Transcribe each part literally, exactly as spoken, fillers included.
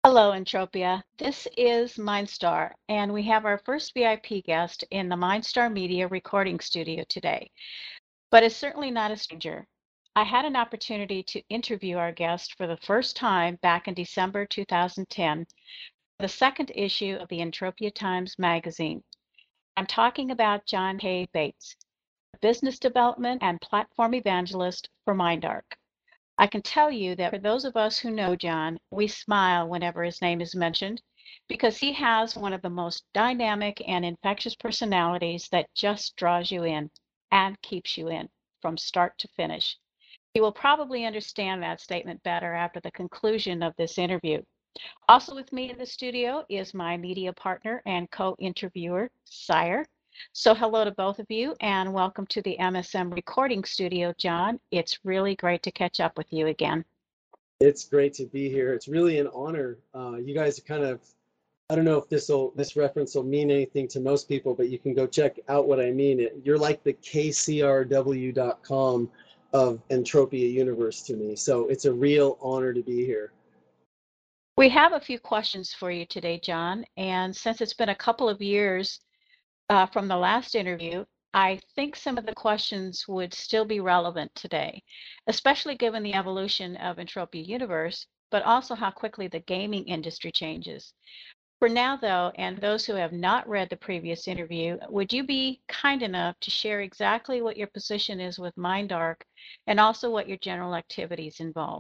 Hello, Entropia. This is Mindstar, and we have our first V I P guest in the Mindstar Media recording studio today, but is certainly not a stranger. I had an opportunity to interview our guest for the first time back in December two thousand ten, the second issue of the Entropia Times magazine. I'm talking about John K. Bates, business development and platform evangelist for MindArc. I can tell you that for those of us who know John, we smile whenever his name is mentioned because he has one of the most dynamic and infectious personalities that just draws you in and keeps you in from start to finish. You will probably understand that statement better after the conclusion of this interview. Also with me in the studio is my media partner and co-interviewer, Sire. So hello to both of you and welcome to the M S M recording studio, John. It's really great to catch up with you again. It's great to be here. It's really an honor. Uh, you guys are kind of, I don't know if this will this reference will mean anything to most people, but you can go check out what I mean. It, you're like the K C R W dot com of Entropia Universe to me. So it's a real honor to be here. We have a few questions for you today, John. And since it's been a couple of years uh, from the last interview, I think some of the questions would still be relevant today, especially given the evolution of Entropia Universe, but also how quickly the gaming industry changes. For now, though, and those who have not read the previous interview, would you be kind enough to share exactly what your position is with MindArc and also what your general activities involve?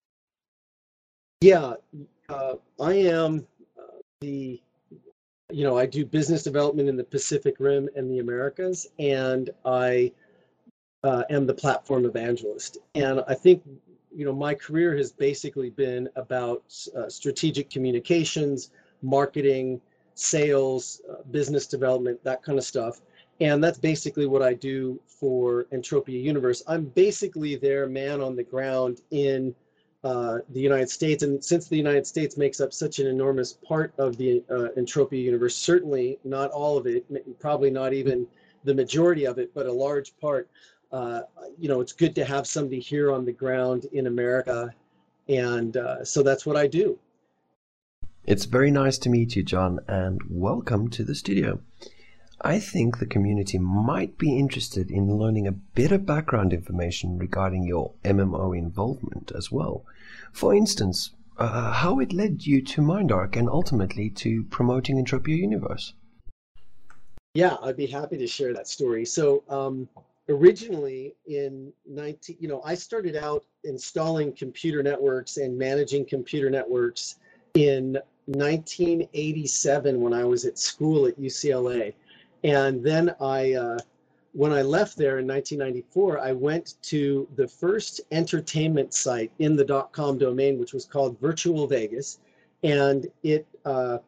Yeah, uh, I am uh, the, you know, I do business development in the Pacific Rim and the Americas, and I uh, am the platform evangelist. And I think, you know, my career has basically been about uh, strategic communications, marketing, sales, uh, business development, that kind of stuff. And that's basically what I do for Entropia Universe. I'm basically their man on the ground in uh, the United States. And since the United States makes up such an enormous part of the uh, Entropia Universe, certainly not all of it, probably not even the majority of it, but a large part. Uh, you know, it's good to have somebody here on the ground in America. And uh, so that's what I do. It's very nice to meet you, John, and welcome to the studio. I think the community might be interested in learning a bit of background information regarding your M M O involvement as well. For instance, uh, how it led you to MindArc and ultimately to promoting Entropia Universe. Yeah, I'd be happy to share that story. So um, originally in nineteen, you know, I started out installing computer networks and managing computer networks in nineteen eighty-seven when I was at school at U C L A. And then I, uh, when I left there in nineteen ninety-four, I went to the first entertainment site in the .com domain, which was called Virtual Vegas. And it, uh,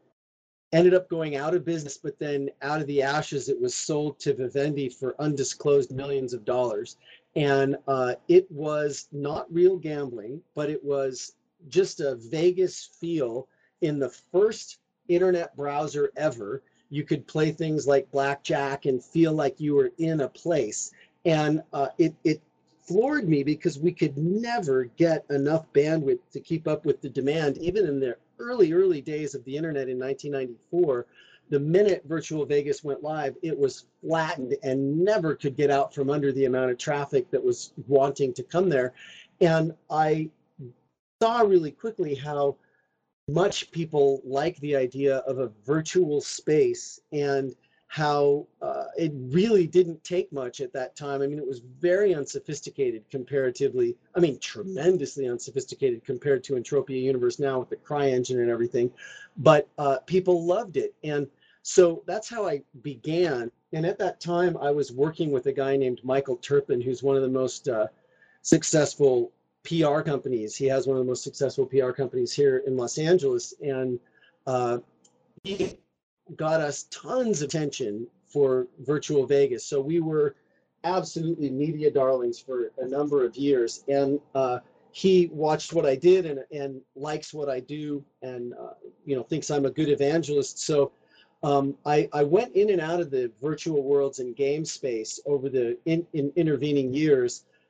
ended up going out of business, but then out of the ashes, it was sold to Vivendi for undisclosed millions of dollars. And uh, it was not real gambling, but it was just a Vegas feel in the first internet browser ever. You could play things like blackjack and feel like you were in a place. And uh, it, it floored me because we could never get enough bandwidth to keep up with the demand, even in the early, early days of the internet in nineteen ninety-four. The minute Virtual Vegas went live, it was flattened and never could get out from under the amount of traffic that was wanting to come there. And I saw really quickly how much people like the idea of a virtual space and how uh, it really didn't take much at that time. I mean, it was very unsophisticated comparatively. I mean, tremendously unsophisticated compared to Entropia Universe now with the CryEngine and everything. But uh, people loved it. And so that's how I began. And at that time, I was working with a guy named Michael Turpin, who's one of the most uh, successful P R companies. He has one of the most successful P R companies here in Los Angeles. And uh, he got us tons of attention for Virtual Vegas. So we were absolutely media darlings for a number of years. And uh, he watched what I did and, and likes what I do and, uh, you know, thinks I'm a good evangelist. So um, I, I went in and out of the virtual worlds and game space over the in, in intervening years.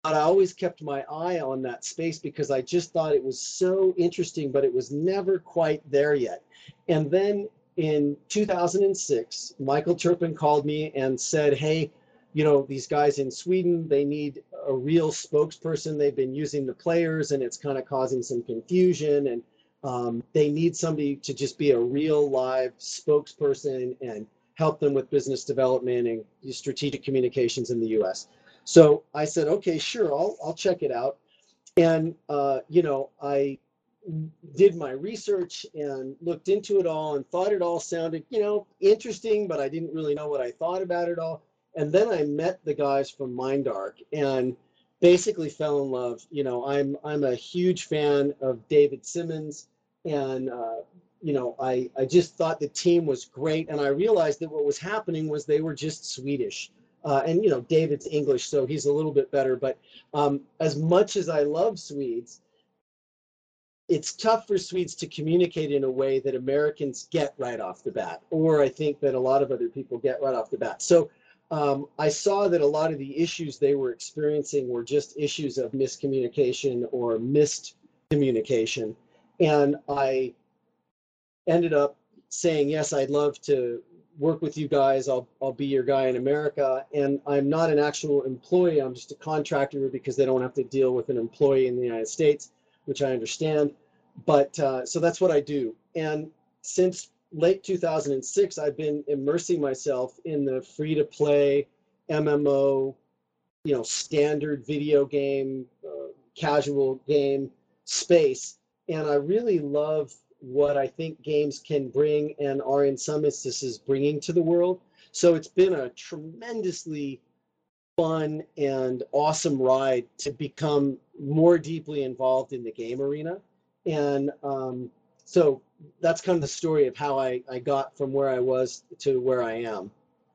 but I always kept my eye on that space because I just thought it was so interesting, but it was never quite there yet. And then in two thousand six, Michael Turpin called me and said, hey, you know, these guys in Sweden, they need a real spokesperson. They've been using the players and it's kind of causing some confusion, and um, they need somebody to just be a real live spokesperson and help them with business development and strategic communications in the U S. So I said, okay, sure, I'll, I'll check it out. And, uh, you know, I did my research and looked into it all and thought it all sounded, you know, interesting, but I didn't really know what I thought about it all. And then I met the guys from Mindark and basically fell in love. You know, I'm I'm a huge fan of David Simmons, and uh, you know, I I just thought the team was great, and I realized that what was happening was they were just Swedish. Uh, and you know, David's English, so he's a little bit better. But um, as much as I love Swedes, it's tough for Swedes to communicate in a way that Americans get right off the bat, or I think that a lot of other people get right off the bat. So um, I saw that a lot of the issues they were experiencing were just issues of miscommunication or missed communication. And I ended up saying, yes, I'd love to work with you guys. I'll, I'll be your guy in America. And I'm not an actual employee. I'm just a contractor because they don't have to deal with an employee in the United States, which I understand. But uh, so that's what I do. And since late two thousand six, I've been immersing myself in the free-to-play M M O, you know, standard video game, uh, casual game space. And I really love what I think games can bring and are in some instances bringing to the world. So it's been a tremendously fun and awesome ride to become more deeply involved in the game arena. And um, so that's kind of the story of how I, I got from where I was to where I am.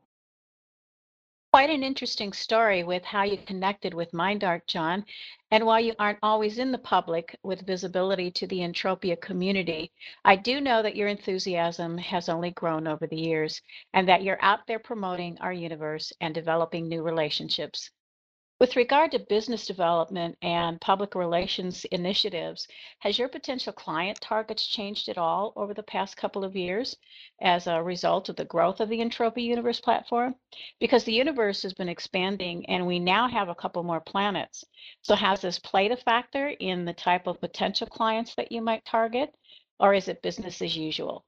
Quite an interesting story with how you connected with Mindark, John. And while you aren't always in the public with visibility to the Entropia community, I do know that your enthusiasm has only grown over the years and that you're out there promoting our universe and developing new relationships. With regard to business development and public relations initiatives, has your potential client targets changed at all over the past couple of years as a result of the growth of the Entropia Universe platform? Because the universe has been expanding and we now have a couple more planets. So has this played a factor in the type of potential clients that you might target, or is it business as usual?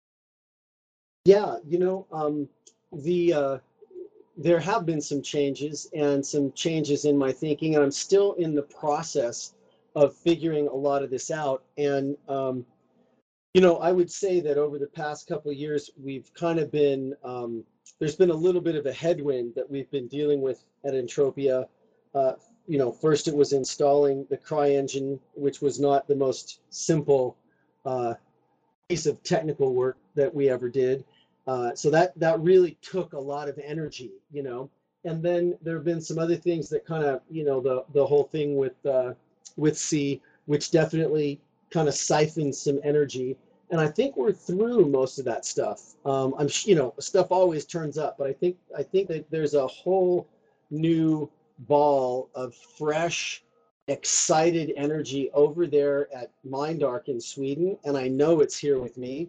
Yeah, you know, um, the uh, there have been some changes and some changes in my thinking, and I'm still in the process of figuring a lot of this out. And, um, you know, I would say that over the past couple of years, we've kind of been, um, there's been a little bit of a headwind that we've been dealing with at Entropia. Uh, you know, first it was installing the CryEngine, which was not the most simple uh, piece of technical work that we ever did. Uh, so that that really took a lot of energy, you know. And then there have been some other things that kind of, you know, the the whole thing with uh, with C, which definitely kind of siphons some energy. And I think we're through most of that stuff. Um, I'm, you know, stuff always turns up, but I think I think that there's a whole new ball of fresh, excited energy over there at Mindark in Sweden, and I know it's here with me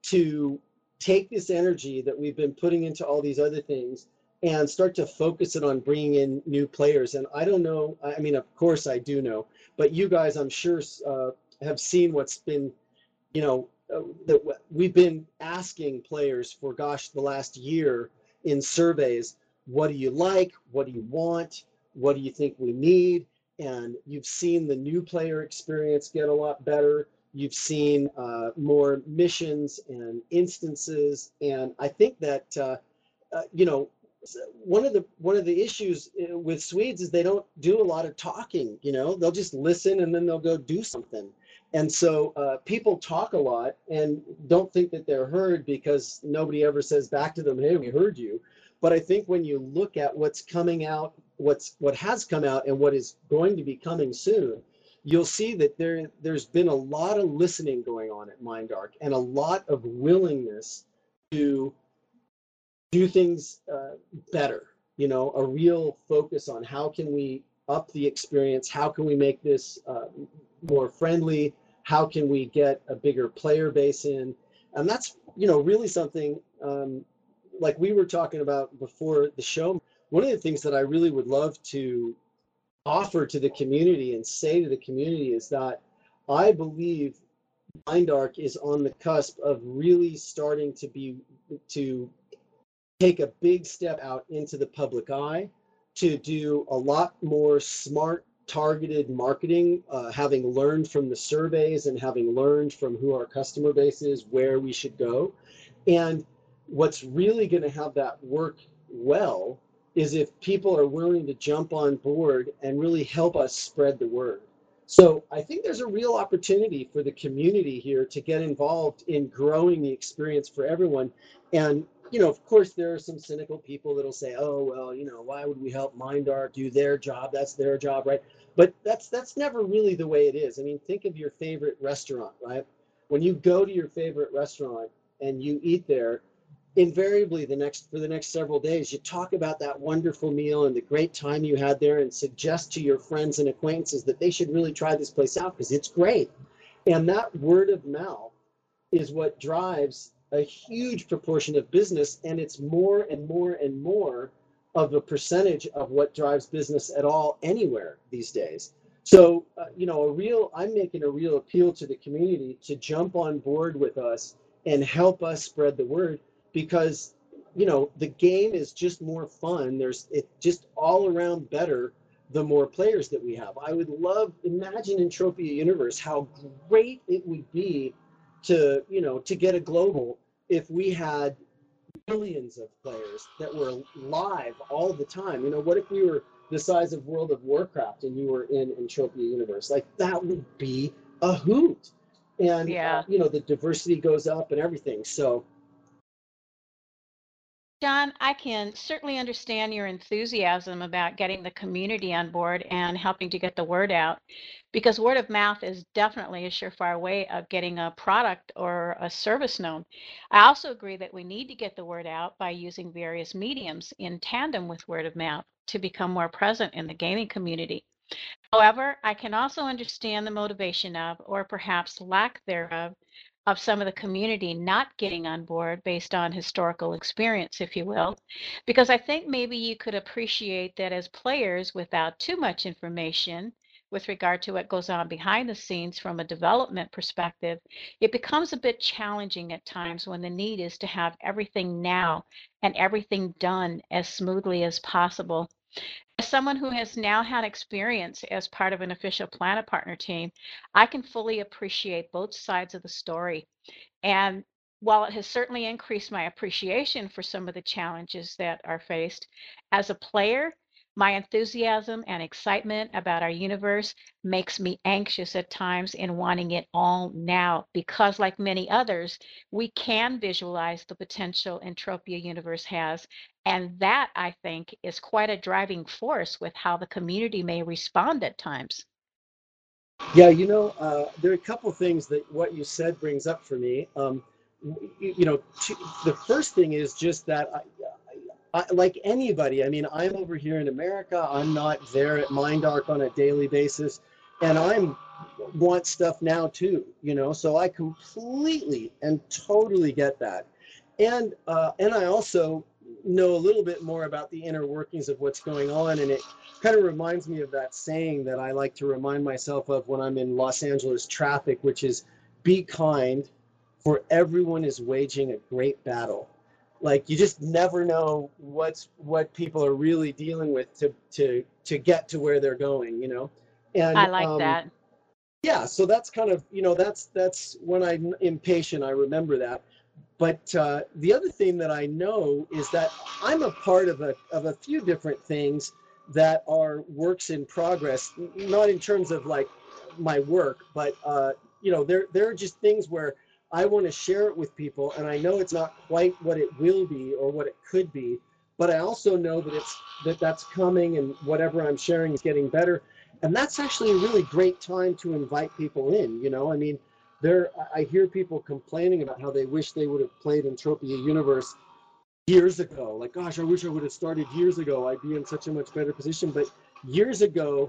to take this energy that we've been putting into all these other things and start to focus it on bringing in new players. And I don't know, I mean, of course I do know, but you guys, I'm sure, uh, have seen what's been, you know, uh, that we've been asking players for, gosh, the last year in surveys. What do you like? What do you want? What do you think we need? And you've seen the new player experience get a lot better. You've seen uh, more missions and instances, and I think that uh, uh, you know, one of the one of the issues with Swedes is they don't do a lot of talking. You know, they'll just listen and then they'll go do something. And so uh, people talk a lot and don't think that they're heard because nobody ever says back to them, "Hey, we heard you." But I think when you look at what's coming out, what's what has come out, and what is going to be coming soon, you'll see that there, there's been a lot of listening going on at Mindark and a lot of willingness to do things uh, better, you know, a real focus on how can we up the experience? How can we make this uh, more friendly? How can we get a bigger player base in? And that's, you know, really something um, like we were talking about before the show. One of the things that I really would love to offer to the community and say to the community is that I believe MindArc is on the cusp of really starting to be to take a big step out into the public eye, to do a lot more smart, targeted marketing, uh, having learned from the surveys and having learned from who our customer base is, where we should go. And what's really going to have that work well is if people are willing to jump on board and really help us spread the word. So I think there's a real opportunity for the community here to get involved in growing the experience for everyone. And, you know, of course, there are some cynical people that'll say, oh, well, you know, why would we help MindArc do their job? That's their job, right? But that's that's never really the way it is. I mean, think of your favorite restaurant, right? When you go to your favorite restaurant and you eat there, invariably the next for the next several days, you talk about that wonderful meal and the great time you had there and suggest to your friends and acquaintances that they should really try this place out because it's great. And that word of mouth is what drives a huge proportion of business, and it's more and more and more of a percentage of what drives business at all anywhere these days. So, uh, you know, a real, I'm making a real appeal to the community to jump on board with us and help us spread the word, because, you know, the game is just more fun. There's, it just all around better the more players that we have. I would love, imagine Entropia Universe, how great it would be to, you know, to get a global if we had millions of players that were live all the time. You know, what if we were the size of World of Warcraft and you were in Entropia Universe? Like, that would be a hoot. And, Yeah. uh, you know, the diversity goes up and everything. So, John, I can certainly understand your enthusiasm about getting the community on board and helping to get the word out, because word of mouth is definitely a surefire way of getting a product or a service known. I also agree that we need to get the word out by using various mediums in tandem with word of mouth to become more present in the gaming community. However, I can also understand the motivation of, or perhaps lack thereof, of some of the community not getting on board based on historical experience, if you will, because I think maybe you could appreciate that as players without too much information with regard to what goes on behind the scenes from a development perspective, it becomes a bit challenging at times when the need is to have everything now and everything done as smoothly as possible. As someone who has now had experience as part of an official Planet Partner team, I can fully appreciate both sides of the story. And while it has certainly increased my appreciation for some of the challenges that are faced, as a player, my enthusiasm and excitement about our universe makes me anxious at times in wanting it all now, because, like many others, we can visualize the potential Entropia Universe has. And that, I think, is quite a driving force with how the community may respond at times. yeah, you know, uh, there are a couple things that what you said brings up for me. Um, you, you know, to, the first thing is just that I, I, like anybody, I mean, I'm over here in America. I'm not there at MindArc on a daily basis, and I'm want stuff now too, you know. So I completely and totally get that, and uh, and I also know a little bit more about the inner workings of what's going on, and it kind of reminds me of that saying that I like to remind myself of when I'm in Los Angeles traffic, which is, "Be kind, for everyone is waging a great battle." Like, you just never know what's what people are really dealing with to to to get to where they're going, you know. I And like um, that. yeah, so that's kind of, you know, that's that's when I'm impatient, I remember that. But uh, the other thing that I know is that I'm a part of a of a few different things that are works in progress, not in terms of like my work, but uh, you know, there there are just things where I want to share it with people, and I know it's not quite what it will be or what it could be, but I also know that it's that that's coming, and whatever I'm sharing is getting better. And that's actually a really great time to invite people in. You know, I mean, there, I hear people complaining about how they wish they would have played Entropia Universe years ago. Like, gosh, I wish I would have started years ago. I'd be in such a much better position. But years ago,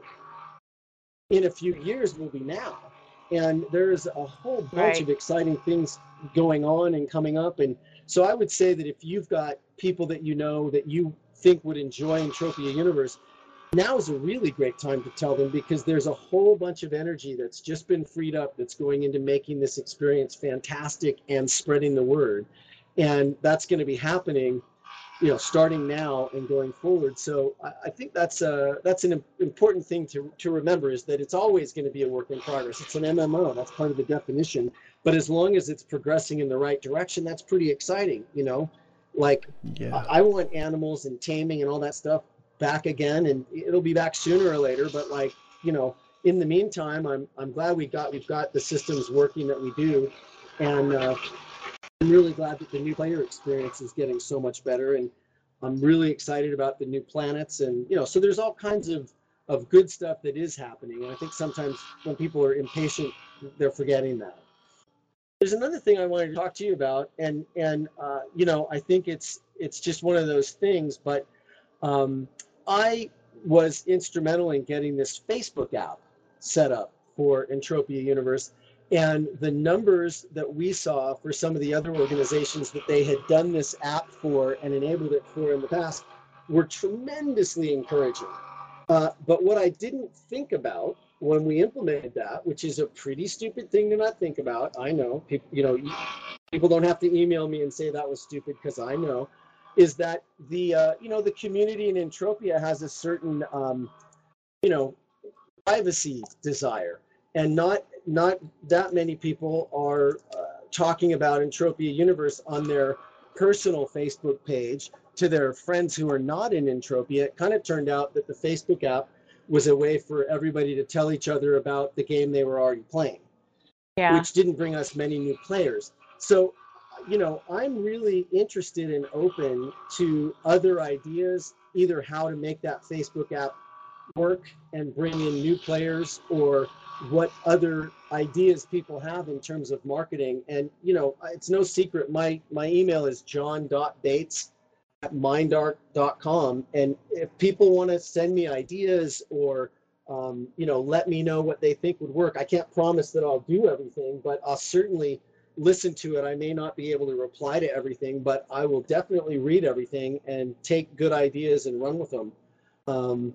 in a few years will be now. And there's a whole bunch Right. of exciting things going on and coming up. And so I would say that if you've got people that you know that you think would enjoy Entropia Universe, now is a really great time to tell them, because there's a whole bunch of energy that's just been freed up that's going into making this experience fantastic and spreading the word. And that's going to be happening, you know, starting now and going forward. So I, I think that's a, that's an important thing to, to remember, is that it's always going to be a work in progress. It's an M M O, that's part of the definition. But as long as it's progressing in the right direction, that's pretty exciting, you know? Like, Yeah. I, I want animals and taming and all that stuff back again, and it'll be back sooner or later. But like, you know, in the meantime, I'm I'm glad we got we've got the systems working that we do, and uh, I'm really glad that the new player experience is getting so much better, and I'm really excited about the new planets, and you know, so there's all kinds of of good stuff that is happening. And I think sometimes when people are impatient, they're forgetting that. There's another thing I wanted to talk to you about, and and uh, you know, I think it's it's just one of those things, but um, I was instrumental in getting this Facebook app set up for Entropia Universe, and the numbers that we saw for some of the other organizations that they had done this app for and enabled it for in the past were tremendously encouraging. Uh, but what I didn't think about when we implemented that, which is a pretty stupid thing to not think about, I know, people, you know, people don't have to email me and say that was stupid, because I know, is that the, uh, you know, the community in Entropia has a certain, um, you know, privacy desire, and not not that many people are uh, talking about Entropia Universe on their personal Facebook page to their friends who are not in Entropia. It kind of turned out that the Facebook app was a way for everybody to tell each other about the game they were already playing, Yeah. which didn't bring us many new players. So, you know, I'm really interested and open to other ideas, either how to make that Facebook app work and bring in new players, or what other ideas people have in terms of marketing. And, you know, it's no secret, my, my email is john dot bates at mindarc dot com. And if people want to send me ideas, or, um, you know, let me know what they think would work, I can't promise that I'll do everything, but I'll certainly listen to it. I may not be able to reply to everything, but I will definitely read everything and take good ideas and run with them. Um,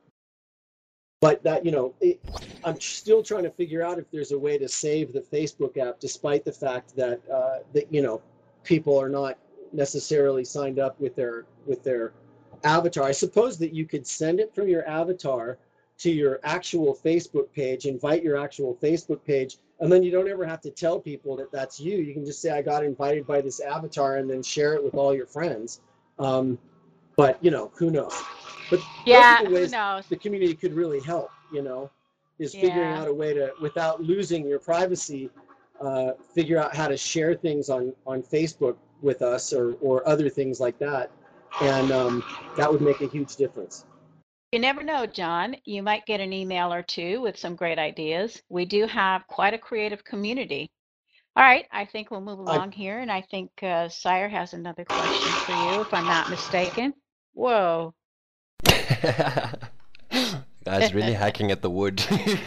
But that, you know, it, I'm still trying to figure out if there's a way to save the Facebook app, despite the fact that uh, that you know, people are not necessarily signed up with their with their avatar. I suppose that you could send it from your avatar to your actual Facebook page, invite your actual Facebook page, and then you don't ever have to tell people that that's you. You can just say, I got invited by this avatar, and then share it with all your friends. Um, but you know, who knows? But Yeah, those are the who ways knows? the community could really help, you know, is figuring Yeah. out a way to, without losing your privacy, uh, figure out how to share things on, on Facebook with us, or, or other things like that. And um, that would make a huge difference. You never know, John. You might get an email or two with some great ideas. We do have quite a creative community. All right, I think we'll move I, along here, and I think uh, Sire has another question for you, if I'm not mistaken. Whoa. Guys, really hacking at the wood.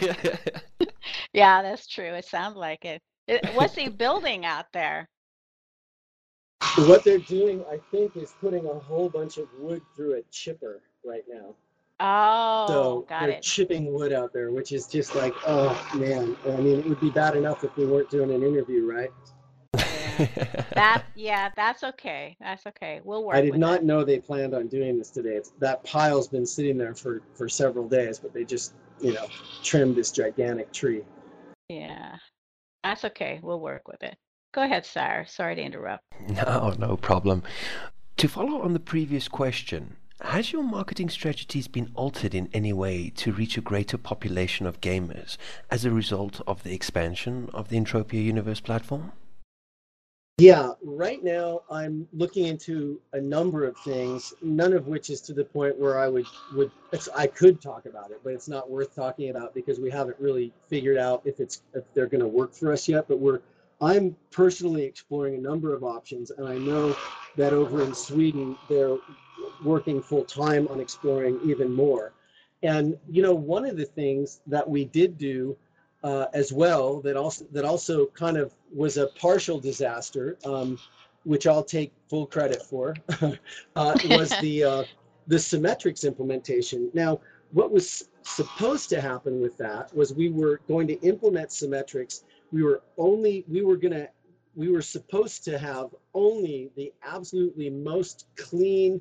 Yeah, that's true. It sounds like it. It- What's he building out there? what they're doing, I think, is putting a whole bunch of wood through a chipper right now. Oh, So got they're it. chipping wood out there, which is just like, oh man. I mean, it would be bad enough if we weren't doing an interview, right? Yeah. That, yeah, that's okay. That's okay. We'll work I did with not it. know they planned on doing this today. It's, that pile's been sitting there for, for several days, but they just, you know, trimmed this gigantic tree. Yeah, that's okay. We'll work with it. Go ahead, Sire. Sorry to interrupt. No, no problem. To follow on the previous question, has your marketing strategies been altered in any way to reach a greater population of gamers as a result of the expansion of the Entropia Universe platform? Yeah, right now I'm looking into a number of things, none of which is to the point where I would, would it's, I could talk about it, but it's not worth talking about because we haven't really figured out if it's if they're going to work for us yet. But we're I'm personally exploring a number of options, and I know that over in Sweden they're working full time on exploring even more. And, you know, one of the things that we did do uh, as well that also that also kind of was a partial disaster, um, which I'll take full credit for, uh, was the uh, the Symmetrics implementation. Now, what was supposed to happen with that was we were going to implement Symmetrics. We were only we were going to we were supposed to have only the absolutely most clean,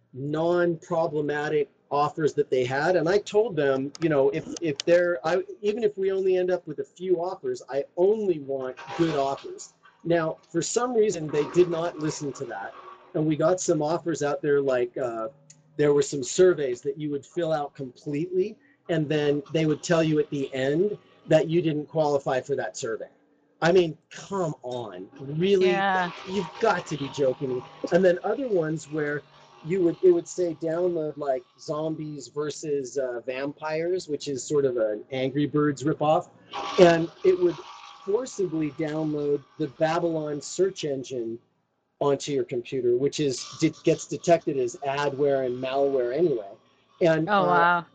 non-problematic offers that they had. And I told them, you know, if if they're I even if we only end up with a few offers, I only want good offers. Now, for some reason, they did not listen to that, and we got some offers out there like uh, there were some surveys that you would fill out completely, and then they would tell you at the end that you didn't qualify for that survey. I mean, come on, really? Yeah. You've got to be joking me. And then other ones where you would it would say download like zombies versus uh, vampires, which is sort of an Angry Birds ripoff, and it would forcibly download the Babylon search engine onto your computer, which is gets detected as adware and malware anyway. And Oh, uh, wow.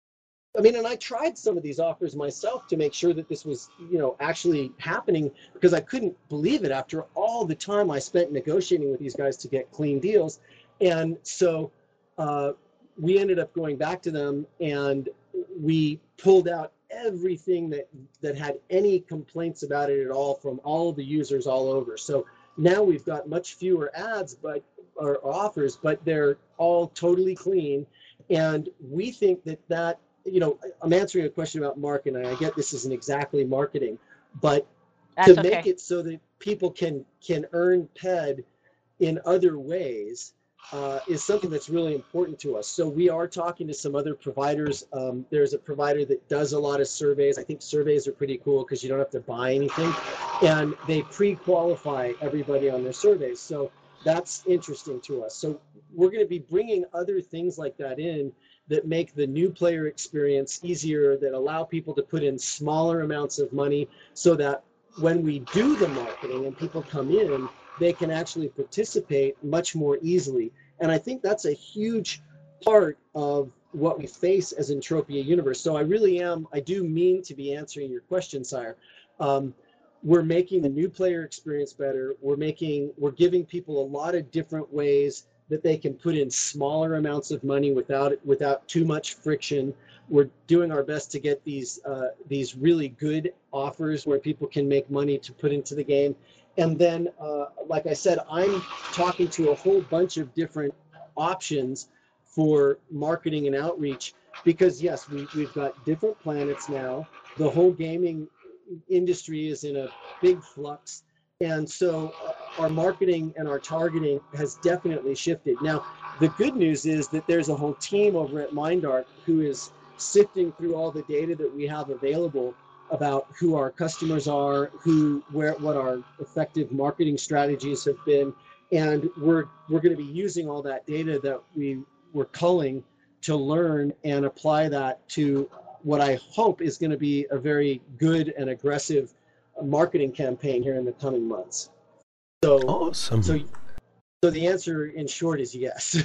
I mean, and I tried some of these offers myself to make sure that this was, you know, actually happening, because I couldn't believe it after all the time I spent negotiating with these guys to get clean deals. And so uh, we ended up going back to them, and we pulled out everything that that had any complaints about it at all from all of the users all over. So now we've got much fewer ads, but or offers, but they're all totally clean. And we think that that, you know, I'm answering a question about marketing, and I get this isn't exactly marketing, but That's to make okay. it so that people can can earn P E D in other ways uh, is something that's really important to us. So we are talking to some other providers. Um, there's a provider that does a lot of surveys. I think surveys are pretty cool because you don't have to buy anything, and they pre-qualify everybody on their surveys. So that's interesting to us. So we're going to be bringing other things like that in that make the new player experience easier, that allow people to put in smaller amounts of money so that when we do the marketing and people come in, they can actually participate much more easily. And I think that's a huge part of what we face as Entropia Universe. So I really am, I do mean to be answering your question, Sire. Um, we're making the new player experience better. We're making, we're giving people a lot of different ways that they can put in smaller amounts of money without without too much friction. We're doing our best to get these uh, these really good offers where people can make money to put into the game. And then, uh, like I said, I'm talking to a whole bunch of different options for marketing and outreach, because yes, we, we've got different planets now. The whole gaming industry is in a big flux. And so uh, our marketing and our targeting has definitely shifted. Now, the good news is that there's a whole team over at Mindark who is sifting through all the data that we have available about who our customers are, who, where, what our effective marketing strategies have been, and we're we're going to be using all that data that we were culling to learn and apply that to what I hope is going to be a very good and aggressive marketing campaign here in the coming months. So, awesome. So, so the answer in short is yes.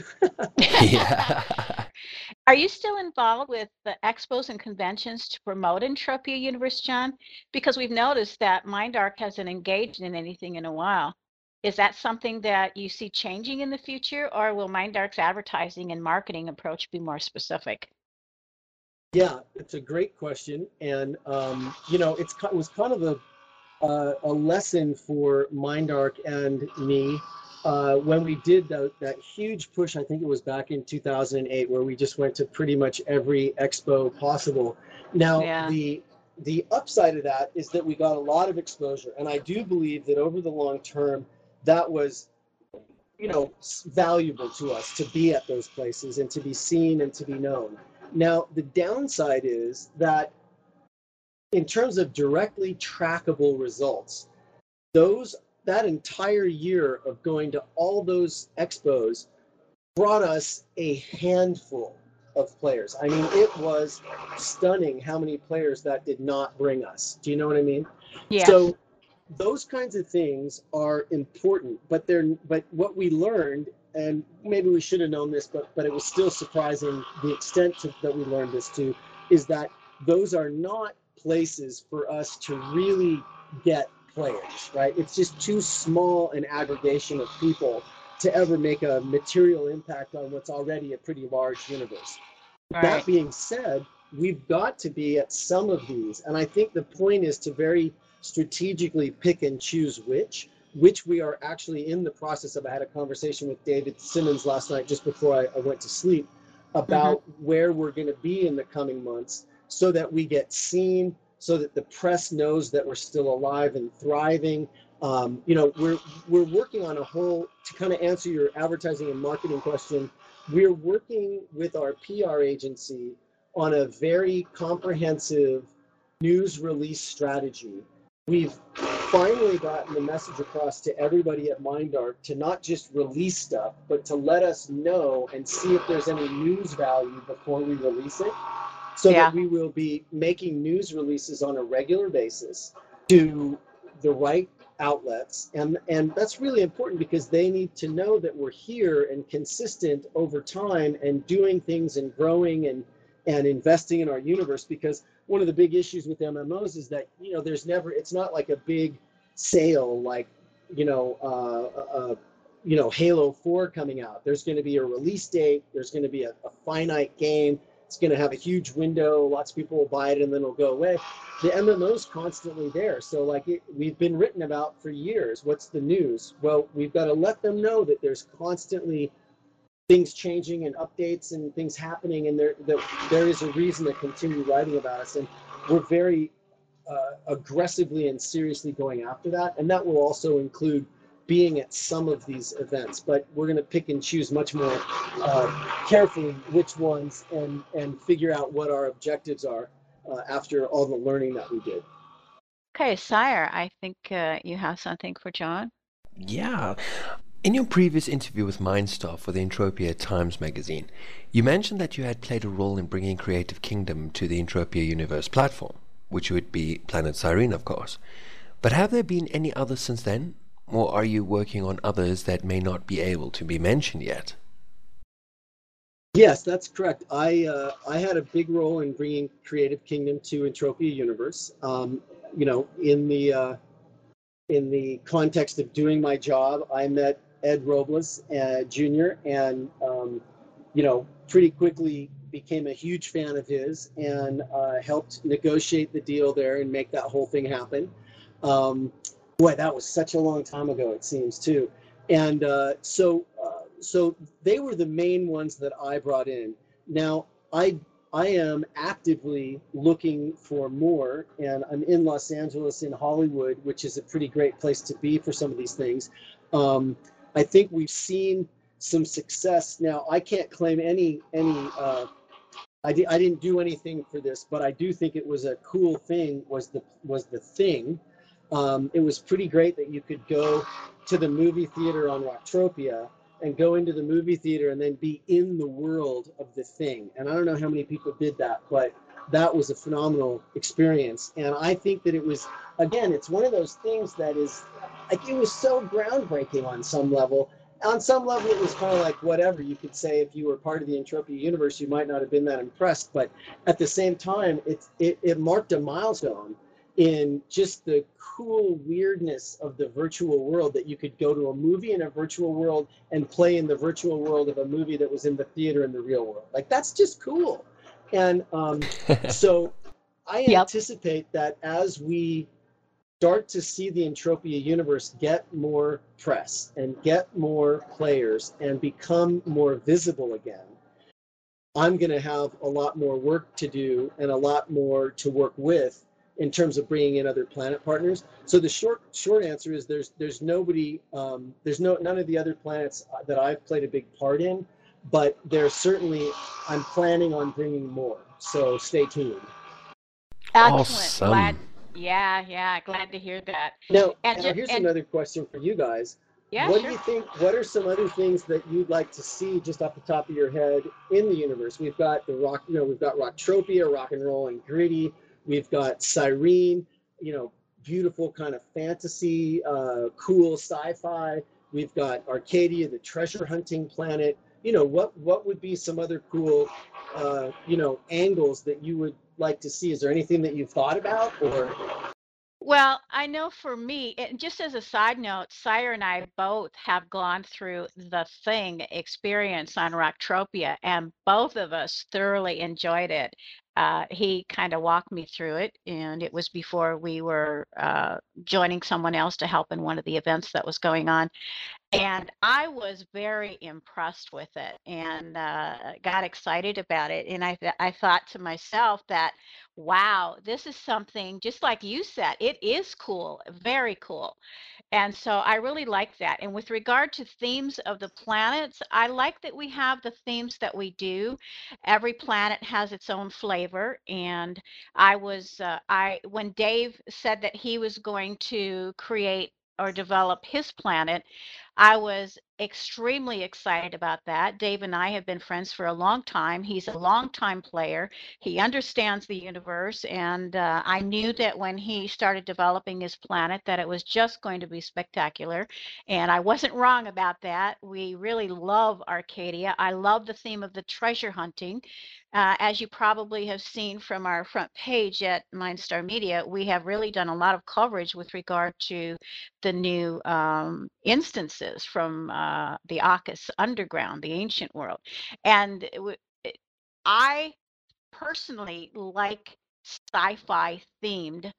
Yeah. Are you still involved with the expos and conventions to promote Entropia Universe, John? Because we've noticed that Mindark hasn't engaged in anything in a while. Is that something that you see changing in the future, or will Mindark's advertising and marketing approach be more specific? Yeah, it's a great question. And, um, you know, it's, it was kind of a, uh, a lesson for Mindark and me uh, when we did the, that huge push. I think it was back in two thousand eight, where we just went to pretty much every expo possible. Now, Yeah. the the upside of that is that we got a lot of exposure. And I do believe that over the long term, that was, you know, valuable to us to be at those places and to be seen and to be known. Now, the downside is that in terms of directly trackable results, those that entire year of going to all those expos brought us a handful of players. I mean, it was stunning how many players that did not bring us. Do you know what I mean? Yes. So those kinds of things are important, but they're but what we learned and maybe we should have known this, but but it was still surprising the extent to, that we learned this to, is that those are not places for us to really get players, right? It's just too small an aggregation of people to ever make a material impact on what's already a pretty large universe. Right. That being said, we've got to be at some of these. And I think the point is to very strategically pick and choose which, which we are actually in the process of. I had a conversation with David Simmons last night just before I, I went to sleep about mm-hmm. where we're going to be in the coming months so that we get seen, so that the press knows that we're still alive and thriving. Um, you know, we're we're working on a whole, to kind of answer your advertising and marketing question, we're working with our P R agency on a very comprehensive news release strategy. We've finally gotten the message across to everybody at MindArc to not just release stuff, but to let us know and see if there's any news value before we release it. So yeah. that we will be making news releases on a regular basis to the right outlets. And, and that's really important because they need to know that we're here and consistent over time and doing things and growing and, and investing in our universe. Because one of the big issues with M M Os is that, you know, there's never, it's not like a big sale like, you know, uh, uh, you know, Halo four coming out. There's going to be a release date. There's going to be a, a finite game. It's going to have a huge window. Lots of people will buy it and then it'll go away. The M M O's constantly there. So like it, we've been written about for years. What's the news? Well, we've got to let them know that there's constantly things changing and updates and things happening, and there, that there is a reason to continue writing about us. And we're very uh, aggressively and seriously going after that. And that will also include being at some of these events, but we're going to pick and choose much more uh, carefully which ones and, and figure out what our objectives are uh, after all the learning that we did. Okay, Sire, I think uh, you have something for John. Yeah. In your previous interview with Mindstar for the Entropia Times magazine, you mentioned that you had played a role in bringing Creative Kingdom to the Entropia Universe platform, which would be Planet Cyrene, of course. But have there been any others since then? Or are you working on others that may not be able to be mentioned yet? Yes, that's correct. I uh, I had a big role in bringing Creative Kingdom to Entropia Universe. Um, you know, in the uh, in the context of doing my job, I met Ed Robles uh, Junior and um, you know, pretty quickly became a huge fan of his and uh, helped negotiate the deal there and make that whole thing happen. Um, Boy, that was such a long time ago, it seems, too. And uh, so uh, so they were the main ones that I brought in. Now, I I am actively looking for more, and I'm in Los Angeles, in Hollywood, which is a pretty great place to be for some of these things. Um, I think we've seen some success. Now, I can't claim any, any uh, I, di I didn't do anything for this, but I do think it was a cool thing, was the, was the thing. Um, it was pretty great that you could go to the movie theater on Rocktropia and go into the movie theater and then be in the world of the thing. And I don't know how many people did that, but that was a phenomenal experience. And I think that it was, again, it's one of those things that is, like, it was so groundbreaking on some level. On some level, it was kind of like whatever. You could say if you were part of the Entropia universe, you might not have been that impressed. But at the same time, it, it, it marked a milestone in just the cool weirdness of the virtual world, that you could go to a movie in a virtual world and play in the virtual world of a movie that was in the theater in the real world. Like, that's just cool. And um, so I Yep. anticipate that as we start to see the Entropia universe get more press and get more players and become more visible again, I'm going to have a lot more work to do and a lot more to work with in terms of bringing in other planet partners. So the short short answer is there's there's nobody, um, there's no none of the other planets that I've played a big part in, but there's certainly, I'm planning on bringing more. So stay tuned. Excellent. Awesome. Glad, yeah, yeah, glad to hear that. Now, And, now ju- here's and another question for you guys. yeah, What sure. do you think, what are some other things that you'd like to see just off the top of your head in the universe? We've got the rock, you know, we've got Rocktropia, Rock and Roll and Gritty. We've got Cyrene, you know, beautiful kind of fantasy, uh, cool sci-fi. We've got Arcadia, the treasure hunting planet. You know, what what would be some other cool, uh, you know, angles that you would like to see? Is there anything that you've thought about, or? Well, I know for me, and just as a side note, Sire and I both have gone through the Thing experience on Rocktropia, and both of us thoroughly enjoyed it. Uh, he kind of walked me through it, and it was before we were uh, joining someone else to help in one of the events that was going on. And I was very impressed with it and uh, got excited about it. And I, th- I thought to myself that, wow, this is something just like you said, it is cool, very cool. And so I really like that. And with regard to themes of the planets, I like that we have the themes that we do. Every planet has its own flavor. And I was, uh, I, when Dave said that he was going to create or develop his planet, I was extremely excited about that. Dave and I have been friends for a long time. He's a longtime player. He understands the universe, and uh, I knew that when he started developing his planet that it was just going to be spectacular, and I wasn't wrong about that. We really love Arcadia. I love the theme of the treasure hunting. Uh, as you probably have seen from our front page at Mindstar Media, we have really done a lot of coverage with regard to the new um, instances from uh, the Akis Underground, the ancient world. And it w- it- I personally like sci-fi themed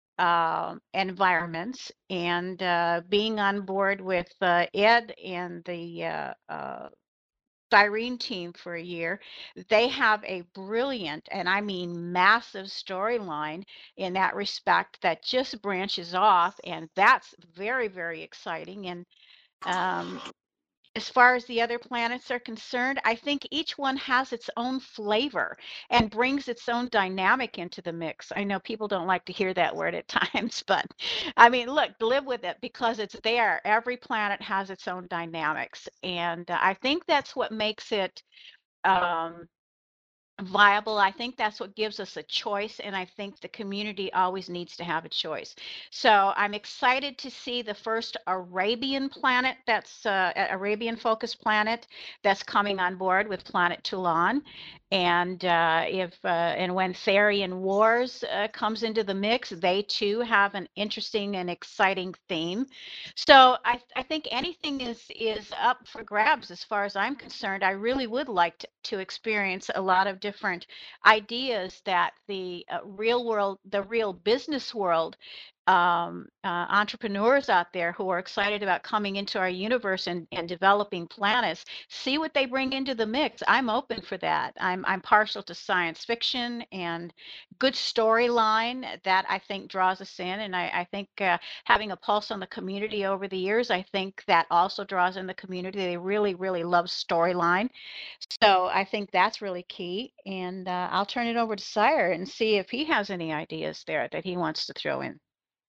um environments, and uh, being on board with uh, Ed and the uh, uh, Cyrene team for a year. They have a brilliant, and I mean massive storyline in that respect that just branches off, and that's very, very exciting. And um, as far as the other planets are concerned, I think each one has its own flavor and brings its own dynamic into the mix. I know people don't like to hear that word at times, but I mean, look, live with it because it's there. Every planet has its own dynamics. And uh, I think that's what makes it um, viable. I think that's what gives us a choice, and I think the community always needs to have a choice. So I'm excited to see the first Arabian planet, that's uh, a- Arabian focused planet that's coming on board with Planet Toulon. And uh, if uh, and when Therian Wars uh, comes into the mix, they too have an interesting and exciting theme. So I, I think anything is is up for grabs as far as I'm concerned. I really would like to, to experience a lot of different ideas that the uh, real world, the real business world, um, uh, entrepreneurs out there who are excited about coming into our universe and, and developing planets, see what they bring into the mix. I'm open for that. I'm I'm partial to science fiction and good storyline that I think draws us in, and I, I think uh, having a pulse on the community over the years, I think that also draws in the community. They really, really love storyline. So I think that's really key. And uh, I'll turn it over to Sire and see if he has any ideas there that he wants to throw in.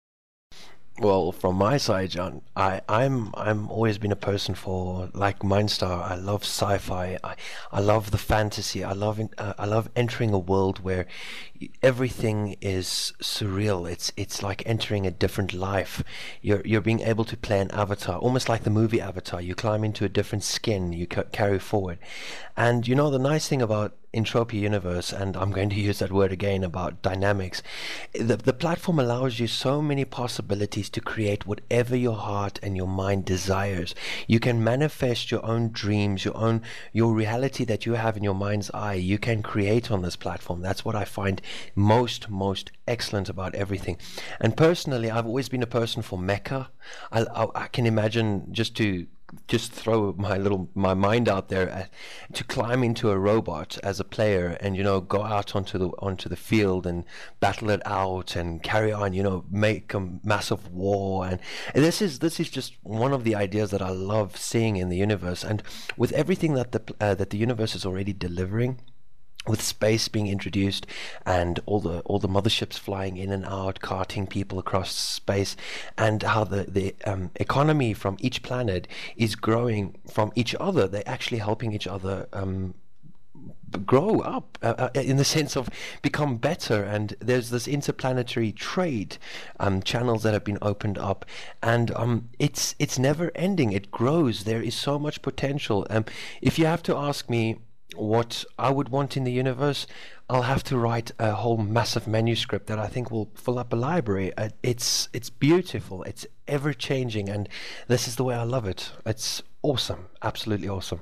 Well, from my side, John, I, I'm I'm always been a person for like Mindstar. I love sci-fi. I, I love the fantasy. I love in, uh, I love entering a world where y- everything is surreal. It's it's like entering a different life. You're you're being able to play an avatar, almost like the movie Avatar. You climb into a different skin. You ca- carry forward, and you know the nice thing about Entropia Universe, and I'm going to use that word again about dynamics. The, the platform allows you so many possibilities to create whatever your heart and your mind desires. You can manifest your own dreams, your own your reality that you have in your mind's eye. You can create on this platform. That's what I find most most excellent about everything. And personally, I've always been a person for mecha. I, I, I can imagine just to just throw my little my mind out there uh, to climb into a robot as a player and you know go out onto the onto the field and battle it out and carry on, you know make a massive war. And this is this is just one of the ideas that I love seeing in the universe. And with everything that the uh, that the universe is already delivering, with space being introduced and all the all the motherships flying in and out, carting people across space, and how the the um, economy from each planet is growing from each other. They're actually helping each other um, grow up uh, uh, in the sense of become better, and there's this interplanetary trade um, channels that have been opened up, and um, it's it's never ending. It grows. There is so much potential. Um, if you have to ask me what I would want in the universe, I'll have to write a whole massive manuscript that I think will fill up a library. Uh, it's it's beautiful. It's ever changing, and this is the way I love it. It's awesome, absolutely awesome.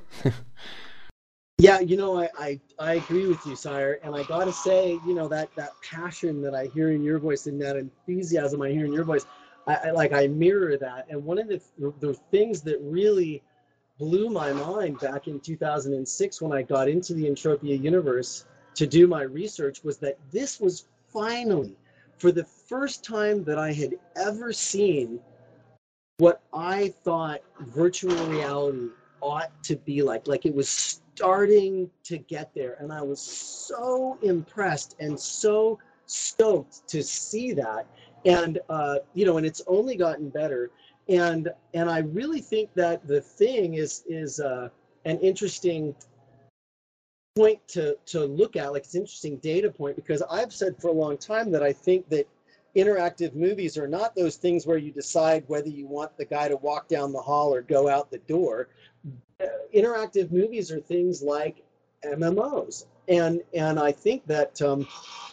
Yeah, you know, I, I, I agree with you, Sire. And I got to say, you know, that, that passion that I hear in your voice and that enthusiasm I hear in your voice, I, I like, I mirror that. And one of the, the things that really blew my mind back in two thousand six when I got into the Entropia universe to do my research was that this was finally, for the first time that I had ever seen what I thought virtual reality ought to be like. Like it was starting to get there. And I was so impressed and so stoked to see that. And, uh, you know, and it's only gotten better. And and I really think that the thing is, is uh, an interesting point to, to look at, like it's an interesting data point, because I've said for a long time that I think that interactive movies are not those things where you decide whether you want the guy to walk down the hall or go out the door. Uh, interactive movies are things like M M Os. And, and I think that um,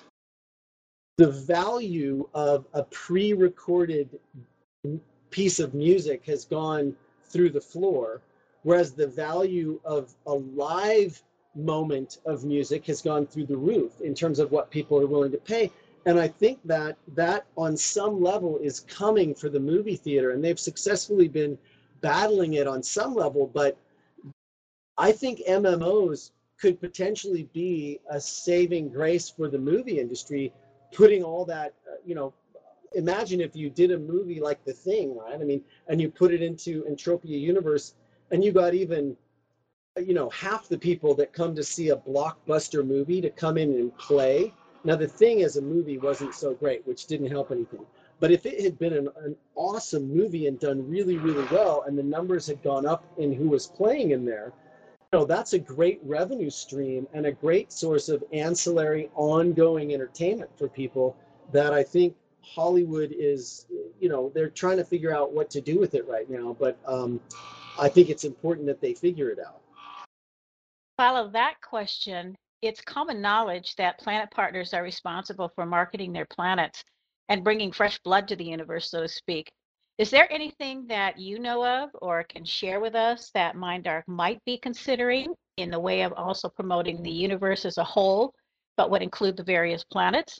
the value of a pre-recorded piece of music has gone through the floor, whereas the value of a live moment of music has gone through the roof in terms of what people are willing to pay. And I think that that on some level is coming for the movie theater, and they've successfully been battling it on some level. But I think M M Os could potentially be a saving grace for the movie industry, putting all that, uh, you know, imagine if you did a movie like The Thing, right? I mean, and you put it into Entropia Universe, and you got even, you know, half the people that come to see a blockbuster movie to come in and play. Now, The Thing as a movie wasn't so great, which didn't help anything. But if it had been an, an awesome movie and done really, really well, and the numbers had gone up in who was playing in there, you know, that's a great revenue stream and a great source of ancillary, ongoing entertainment for people that I think Hollywood is, you know, they're trying to figure out what to do with it right now. But um, I think it's important that they figure it out. Follow that question. It's common knowledge that planet partners are responsible for marketing their planets and bringing fresh blood to the universe, so to speak. Is there anything that you know of or can share with us that Mindark might be considering in the way of also promoting the universe as a whole, but would include the various planets?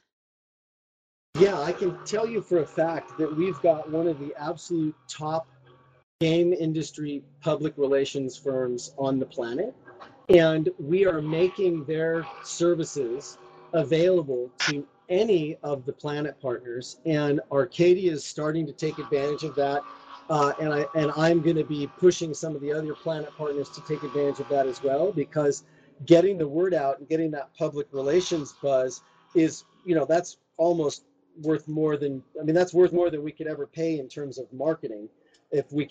Yeah, I can tell you for a fact that we've got one of the absolute top game industry public relations firms on the planet, and we are making their services available to any of the planet partners, and Arcadia is starting to take advantage of that. Uh, and I and I'm going to be pushing some of the other planet partners to take advantage of that as well, because getting the word out and getting that public relations buzz is, you know, that's almost worth more than, I mean, that's worth more than we could ever pay in terms of marketing if we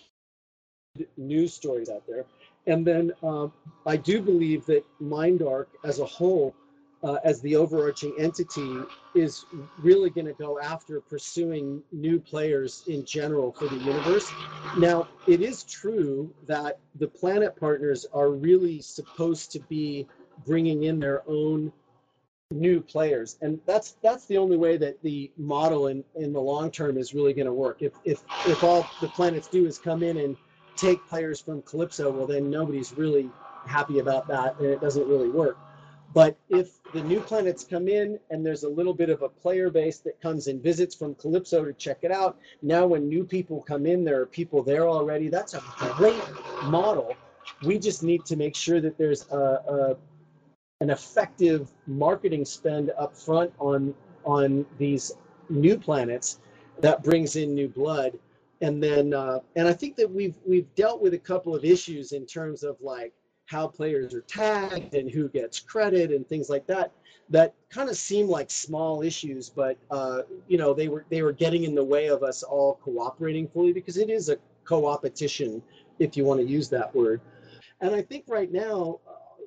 news stories out there. And then um, I do believe that Mindark as a whole, uh, as the overarching entity, is really going to go after pursuing new players in general for the universe. Now, it is true that the planet partners are really supposed to be bringing in their own new players, and that's that's the only way that the model in in the long term is really going to work. If if if all the planets do is come in and take players from Calypso, well, then nobody's really happy about that, and it doesn't really work. But if the new planets come in and there's a little bit of a player base that comes and visits from Calypso to check it out, now when new people come in, there are people there already. That's a great model. We just need to make sure that there's a, a an effective marketing spend up front on on these new planets that brings in new blood. And then uh, and I think that we've we've dealt with a couple of issues in terms of like how players are tagged and who gets credit and things like that, that kind of seem like small issues, but uh, you know, they were they were getting in the way of us all cooperating fully, because it is a co-opetition, if you want to use that word. And I think right now,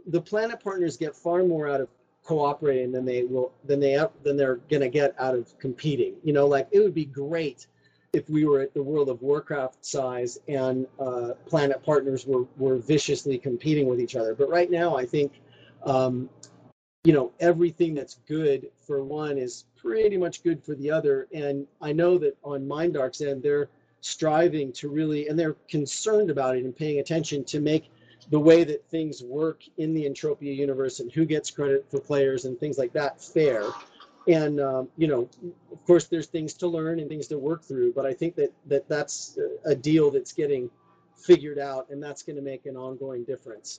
the Planet Partners get far more out of cooperating than they will than they than they're gonna get out of competing. You know, like it would be great if we were at the World of Warcraft size and uh, Planet Partners were were viciously competing with each other. But right now, I think, um, you know, everything that's good for one is pretty much good for the other. And I know that on MindArc's end, they're striving to really, and they're concerned about it and paying attention to make the way that things work in the Entropia universe and who gets credit for players and things like that fair. And, um, you know, of course, there's things to learn and things to work through, but I think that, that that's a deal that's getting figured out, and that's going to make an ongoing difference.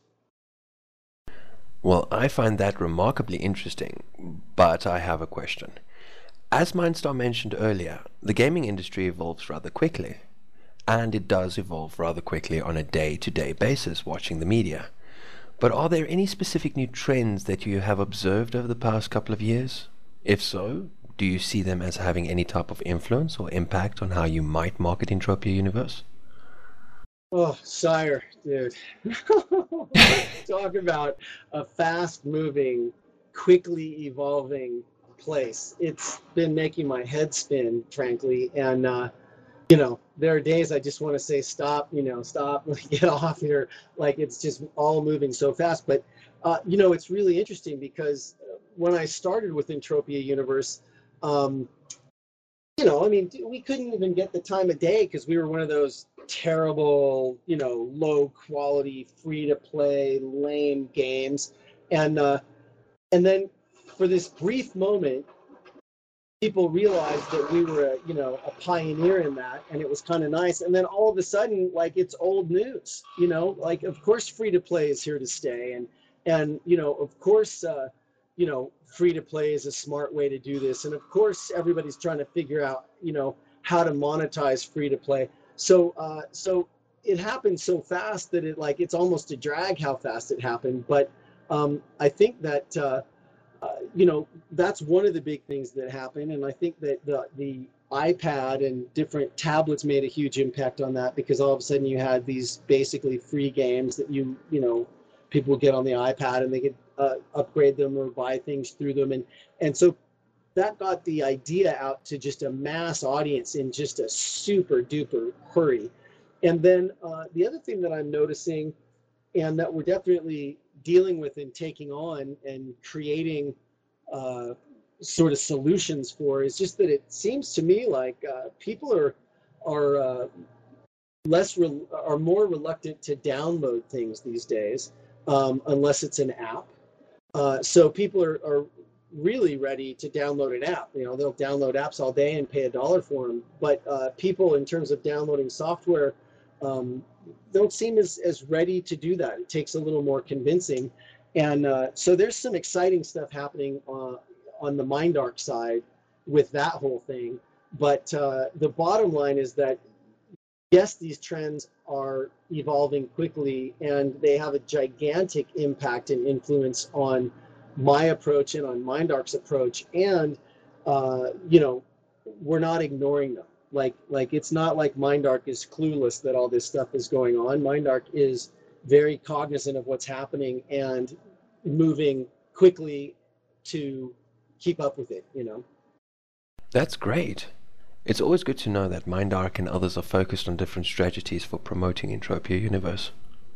Well, I find that remarkably interesting, but I have a question. As Mindstar mentioned earlier, the gaming industry evolves rather quickly, and it does evolve rather quickly on a day-to-day basis watching the media. But are there any specific new trends that you have observed over the past couple of years? If so, do you see them as having any type of influence or impact on how you might market Entropia Universe? Oh, sire, dude. Talk about a fast-moving, quickly evolving place. It's been making my head spin, frankly. And, uh, you know, there are days I just want to say, stop, you know, stop, get off here. Like, it's just all moving so fast. But, uh, you know, it's really interesting because when I started with Entropia Universe, um, you know, I mean, we couldn't even get the time of day because we were one of those terrible, you know, low quality, free to play, lame games. And, uh, and then for this brief moment, people realized that we were a, you know, a pioneer in that, and it was kind of nice. And then all of a sudden, like, it's old news, you know, like, of course, free to play is here to stay. And, and, you know, of course, uh, you know, free to play is a smart way to do this. And of course, everybody's trying to figure out, you know, how to monetize free to play. So, uh, so it happened so fast that it, like, it's almost a drag how fast it happened. But um, I think that, uh, uh, you know, that's one of the big things that happened. And I think that the, the iPad and different tablets made a huge impact on that, because all of a sudden you had these basically free games that you, you know, people would get on the iPad and they could uh, upgrade them or buy things through them. And, and so that got the idea out to just a mass audience in just a super duper hurry. And then uh, the other thing that I'm noticing, and that we're definitely dealing with and taking on and creating uh, sort of solutions for, is just that it seems to me like uh, people are are uh, less re are more reluctant to download things these days, um, unless it's an app. Uh, so people are, are really ready to download an app. You know, they'll download apps all day and pay a dollar for them. But uh, people, in terms of downloading software, um, don't seem as, as ready to do that. It takes a little more convincing. And uh, so there's some exciting stuff happening uh, on the MindArc side with that whole thing. But uh, the bottom line is that, yes, these trends are evolving quickly, and they have a gigantic impact and influence on my approach and on MindArc's approach. And, uh, you know, we're not ignoring them. Like, like it's not like MindArc is clueless that all this stuff is going on. MindArc is very cognizant of what's happening and moving quickly to keep up with it, you know. That's great. It's always good to know that MindArc and others are focused on different strategies for promoting Entropia Universe.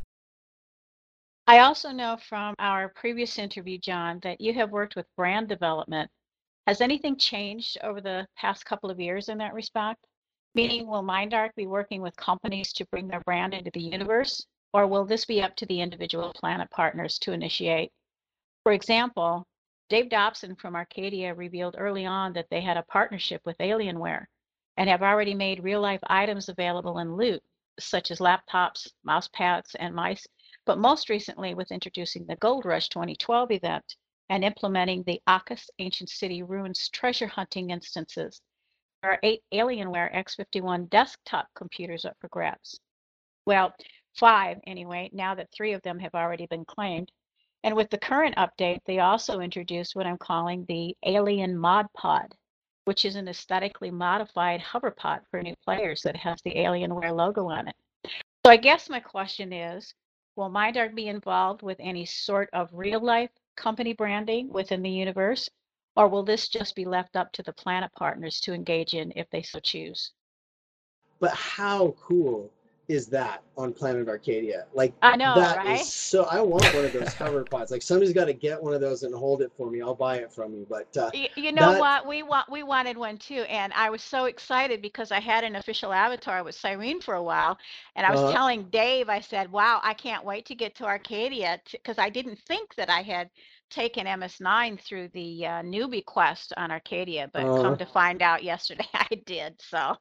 I also know from our previous interview, John, that you have worked with brand development. Has anything changed over the past couple of years in that respect? Meaning, will MindArc be working with companies to bring their brand into the universe, or will this be up to the individual Planet Partners to initiate? For example, Dave Dobson from Arcadia revealed early on that they had a partnership with Alienware and have already made real-life items available in loot, such as laptops, mouse pads, and mice, but most recently with introducing the Gold Rush twenty twelve event and implementing the Akkus Ancient City Ruins treasure hunting instances. There are eight Alienware X fifty-one desktop computers up for grabs. Well, five anyway, now that three of them have already been claimed. And with the current update, they also introduced what I'm calling the Alien Mod Pod, which is an aesthetically modified hoverpod for new players that has the Alienware logo on it. So I guess my question is, will MindArt be involved with any sort of real life company branding within the universe, or will this just be left up to the planet partners to engage in if they so choose? But how cool is that on Planet Arcadia? Like I know, that is right? so, I want one of those hover pods. Like somebody's got to get one of those and hold it for me. I'll buy it from you. But uh, You, you know that, what? We want we wanted one too, and I was so excited because I had an official avatar with Cyrene for a while, and I was uh, telling Dave, I said, "Wow, I can't wait to get to Arcadia," because I didn't think that I had taken M S nine through the uh, newbie quest on Arcadia, but uh, come to find out yesterday I did. So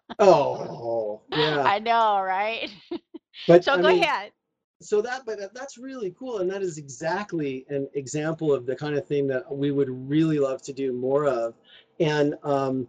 oh, yeah. I know, right? But So I go mean, ahead. so that, but that's really cool. And that is exactly an example of the kind of thing that we would really love to do more of. And, um,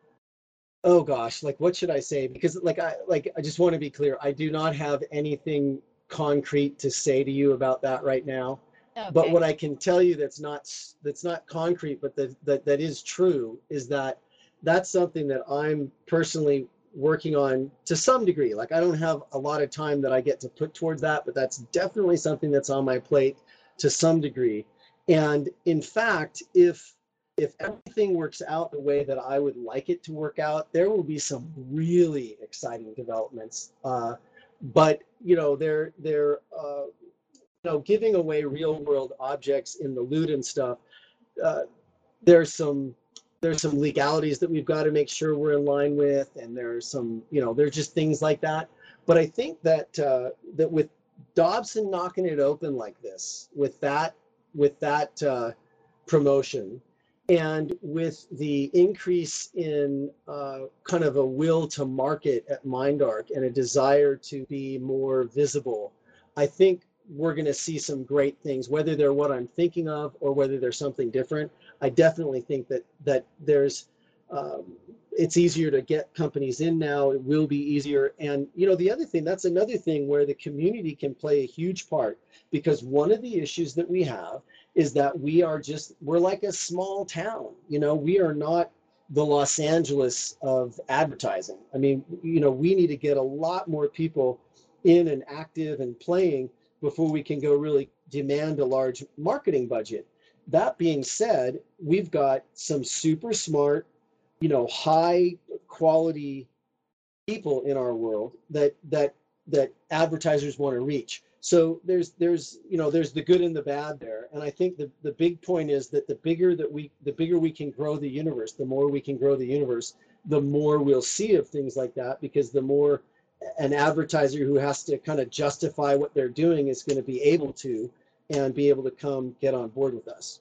oh gosh, like what should I say? Because like I like I just want to be clear. I do not have anything concrete to say to you about that right now. But Okay. what I can tell you that's not that's not concrete, but that that, that is true is that that's something that I'm personally working on to some degree. Like I don't have a lot of time that I get to put towards that, but that's definitely something that's on my plate to some degree. And in fact, if if everything works out the way that I would like it to work out, there will be some really exciting developments. Uh, but you know, they're they're uh, you know giving away real world objects in the loot and stuff. Uh, there's some there's some legalities that we've got to make sure we're in line with, and there's some you know there's just things like that. But I think that uh, that with Dobson knocking it open like this, with that with that uh, promotion, and with the increase in uh, kind of a will to market at MindArc and a desire to be more visible, I think we're going to see some great things, whether they're what I'm thinking of or whether they're something different. I definitely think that that there's um, it's easier to get companies in now. It will be easier. And you know, the other thing, that's another thing where the community can play a huge part, because one of the issues that we have is that we are just we're like a small town. You know, we are not the Los Angeles of advertising. I mean, you know, we need to get a lot more people in and active and playing before we can go really demand a large marketing budget. That being said, we've got some super smart, you know, high quality people in our world that that that advertisers want to reach. So there's there's you know there's the good and the bad there. And I think the the big point is that the bigger that we the bigger we can grow the universe, the more we can grow the universe, the more we'll see of things like that, because the more an advertiser who has to kind of justify what they're doing is going to be able to and be able to come get on board with us.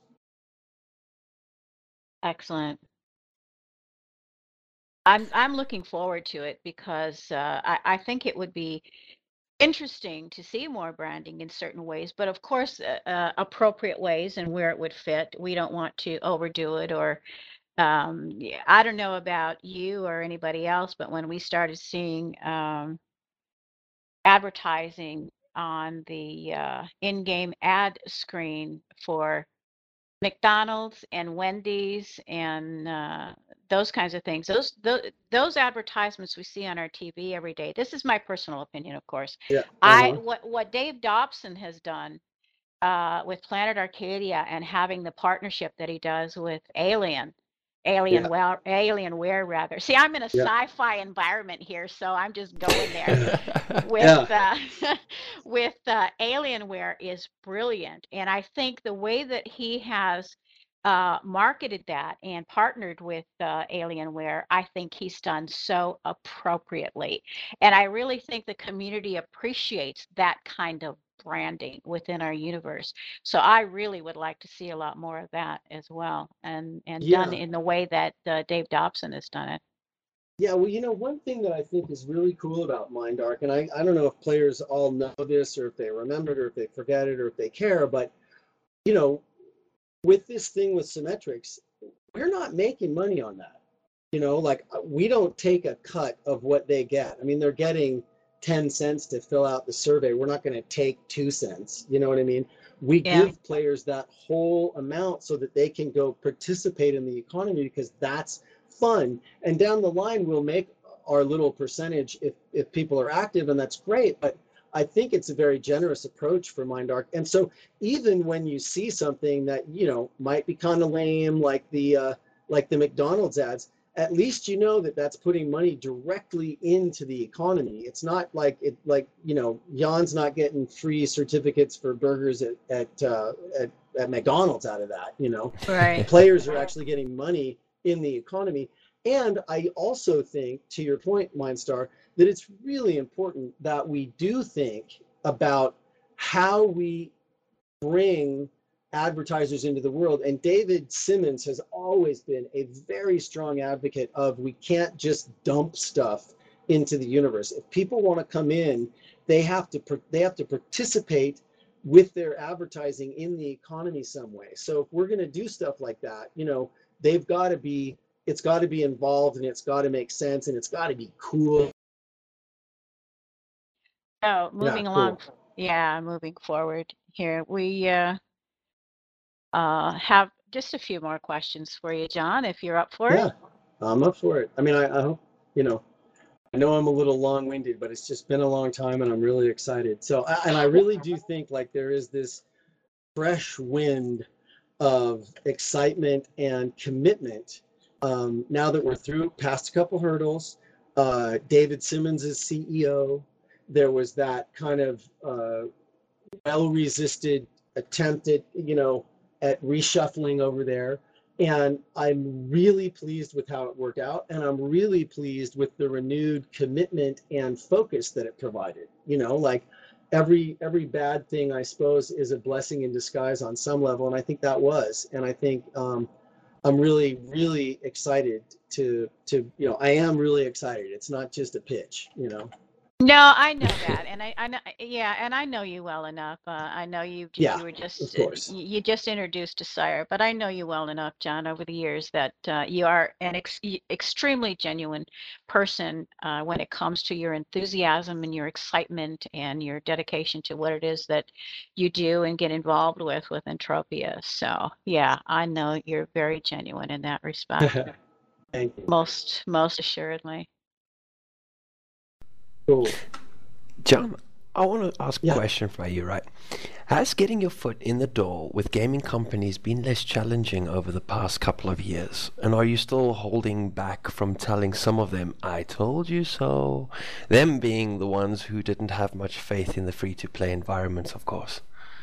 Excellent. I'm I'm looking forward to it because uh, I, I think it would be interesting to see more branding in certain ways, but of course, uh, uh, appropriate ways and where it would fit. We don't want to overdo it or, um, yeah, I don't know about you or anybody else, but when we started seeing um, advertising on the uh, in-game ad screen for McDonald's and Wendy's and uh, those kinds of things. Those, those those advertisements we see on our T V every day. This is my personal opinion, of course. Yeah. I Uh-huh. what what Dave Dobson has done uh, with Planet Arcadia and having the partnership that he does with Alien, Yeah. Alienware, Alienware rather. See, I'm in a Yeah. sci-fi environment here, so I'm just going there with Yeah. uh, with uh, Alienware is brilliant, and I think the way that he has uh, marketed that and partnered with uh, Alienware, I think he's done so appropriately, and I really think the community appreciates that kind of branding within our universe. So I really would like to see a lot more of that as well, and and done Yeah. in the way that uh, Dave Dobson has done it. Yeah, well, you know, one thing that I think is really cool about MindArc, and I, I don't know if players all know this or if they remember it or if they forget it or if they care, but, you know, with this thing with Symmetrics, we're not making money on that. You know, like we don't take a cut of what they get. I mean, they're getting ten cents to fill out the survey. We're not going to take two cents. You know what I mean? We Yeah. give players that whole amount so that they can go participate in the economy, because that's fun. And down the line, we'll make our little percentage if, if people are active, and that's great. But I think it's a very generous approach for MindArc. And so even when you see something that, you know, might be kind of lame, like the uh, like the McDonald's ads, at least you know that that's putting money directly into the economy. It's not like it, like, you know, Jan's not getting free certificates for burgers at at, uh, at at McDonald's out of that. You know, Right. Players are actually getting money in the economy. And I also think, to your point, Mindstar, that it's really important that we do think about how we bring advertisers into the world. And David Simmons has always been a very strong advocate of, we can't just dump stuff into the universe. If people want to come in, they have to they have to participate with their advertising in the economy some way. So if we're going to do stuff like that, you know, they've got to be, it's got to be involved, and it's got to make sense, and it's got to be cool. Oh, moving Yeah, along. cool. Yeah, moving forward here. We uh, uh, have just a few more questions for you, John, if you're up for Yeah, it. I'm up for it. I mean, I, I hope, you know, I know I'm a little long-winded, but it's just been a long time, and I'm really excited. So, I- and I really do think like there is this fresh wind of excitement and commitment um, now that we're through past a couple hurdles. Uh, David Simmons is C E O. There was that kind of uh, well-resisted attempt at, you know, at reshuffling over there. And I'm really pleased with how it worked out. And I'm really pleased with the renewed commitment and focus that it provided. You know, like every every bad thing, I suppose, is a blessing in disguise on some level. And I think that was. And I think um, I'm really, really excited to, to, you know, I am really excited. It's not just a pitch, you know. No, I know that, and I, I know, yeah, and I know you well enough. Uh, I know you, j- Yeah, you were of just, uh, course. y- you just introduced to Sire, but I know you well enough, John, over the years that uh, you are an ex y- extremely genuine person uh, when it comes to your enthusiasm and your excitement and your dedication to what it is that you do and get involved with with Entropia. So, yeah, I know you're very genuine in that respect. Thank you. Most, most assuredly. Cool. John, I want to ask a Yeah. question for you, right? Has getting your foot in the door with gaming companies been less challenging over the past couple of years? And are you still holding back from telling some of them, I told you so? Them being the ones who didn't have much faith in the free-to-play environments, of course.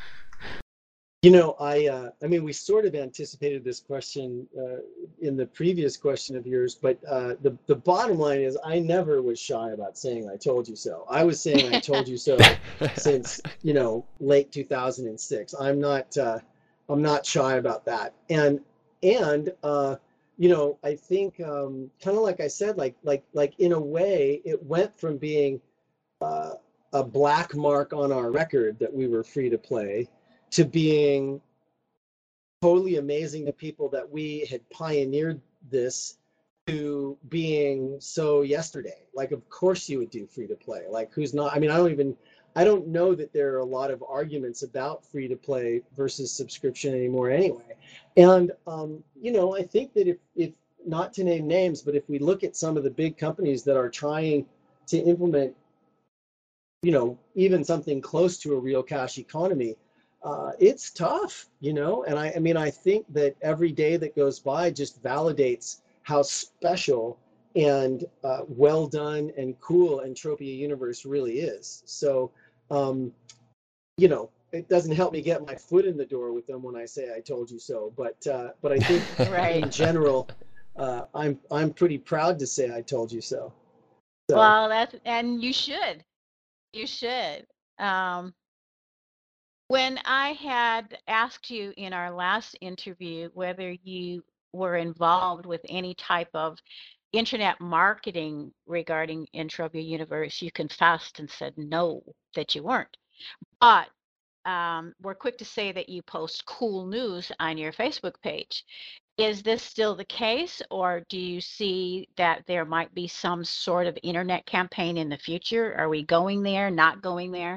You know, I uh, I mean, we sort of anticipated this question uh, in the previous question of yours, but uh, the the bottom line is, I never was shy about saying I told you so. I was saying I told you so since, you know, late two thousand six. I'm not uh, I'm not shy about that. And and uh, you know, I think um, kind of like I said, like like like in a way, it went from being uh, a black mark on our record that we were free to play, to being totally amazing to people that we had pioneered this, to being so yesterday. Like, of course you would do free to play. Like, who's not? I mean, I don't even, I don't know that there are a lot of arguments about free to play versus subscription anymore anyway. And, um, you know, I think that if, if not to name names, but if we look at some of the big companies that are trying to implement, you know, even something close to a real cash economy, uh, it's tough, you know. And I, I mean, I think that every day that goes by just validates how special and uh, well done and cool Entropia Universe really is. So, um, you know, it doesn't help me get my foot in the door with them when I say I told you so. But uh, but I think Right. in general, uh, I'm I'm pretty proud to say I told you so. So. Well, that's, and you should. You should. Um, when I had asked you in our last interview whether you were involved with any type of internet marketing regarding Entropia Universe, you confessed and said no, that you weren't. But um, we're quick to say that you post cool news on your Facebook page. Is this still the case, or do you see that there might be some sort of internet campaign in the future? Are we going there, not going there?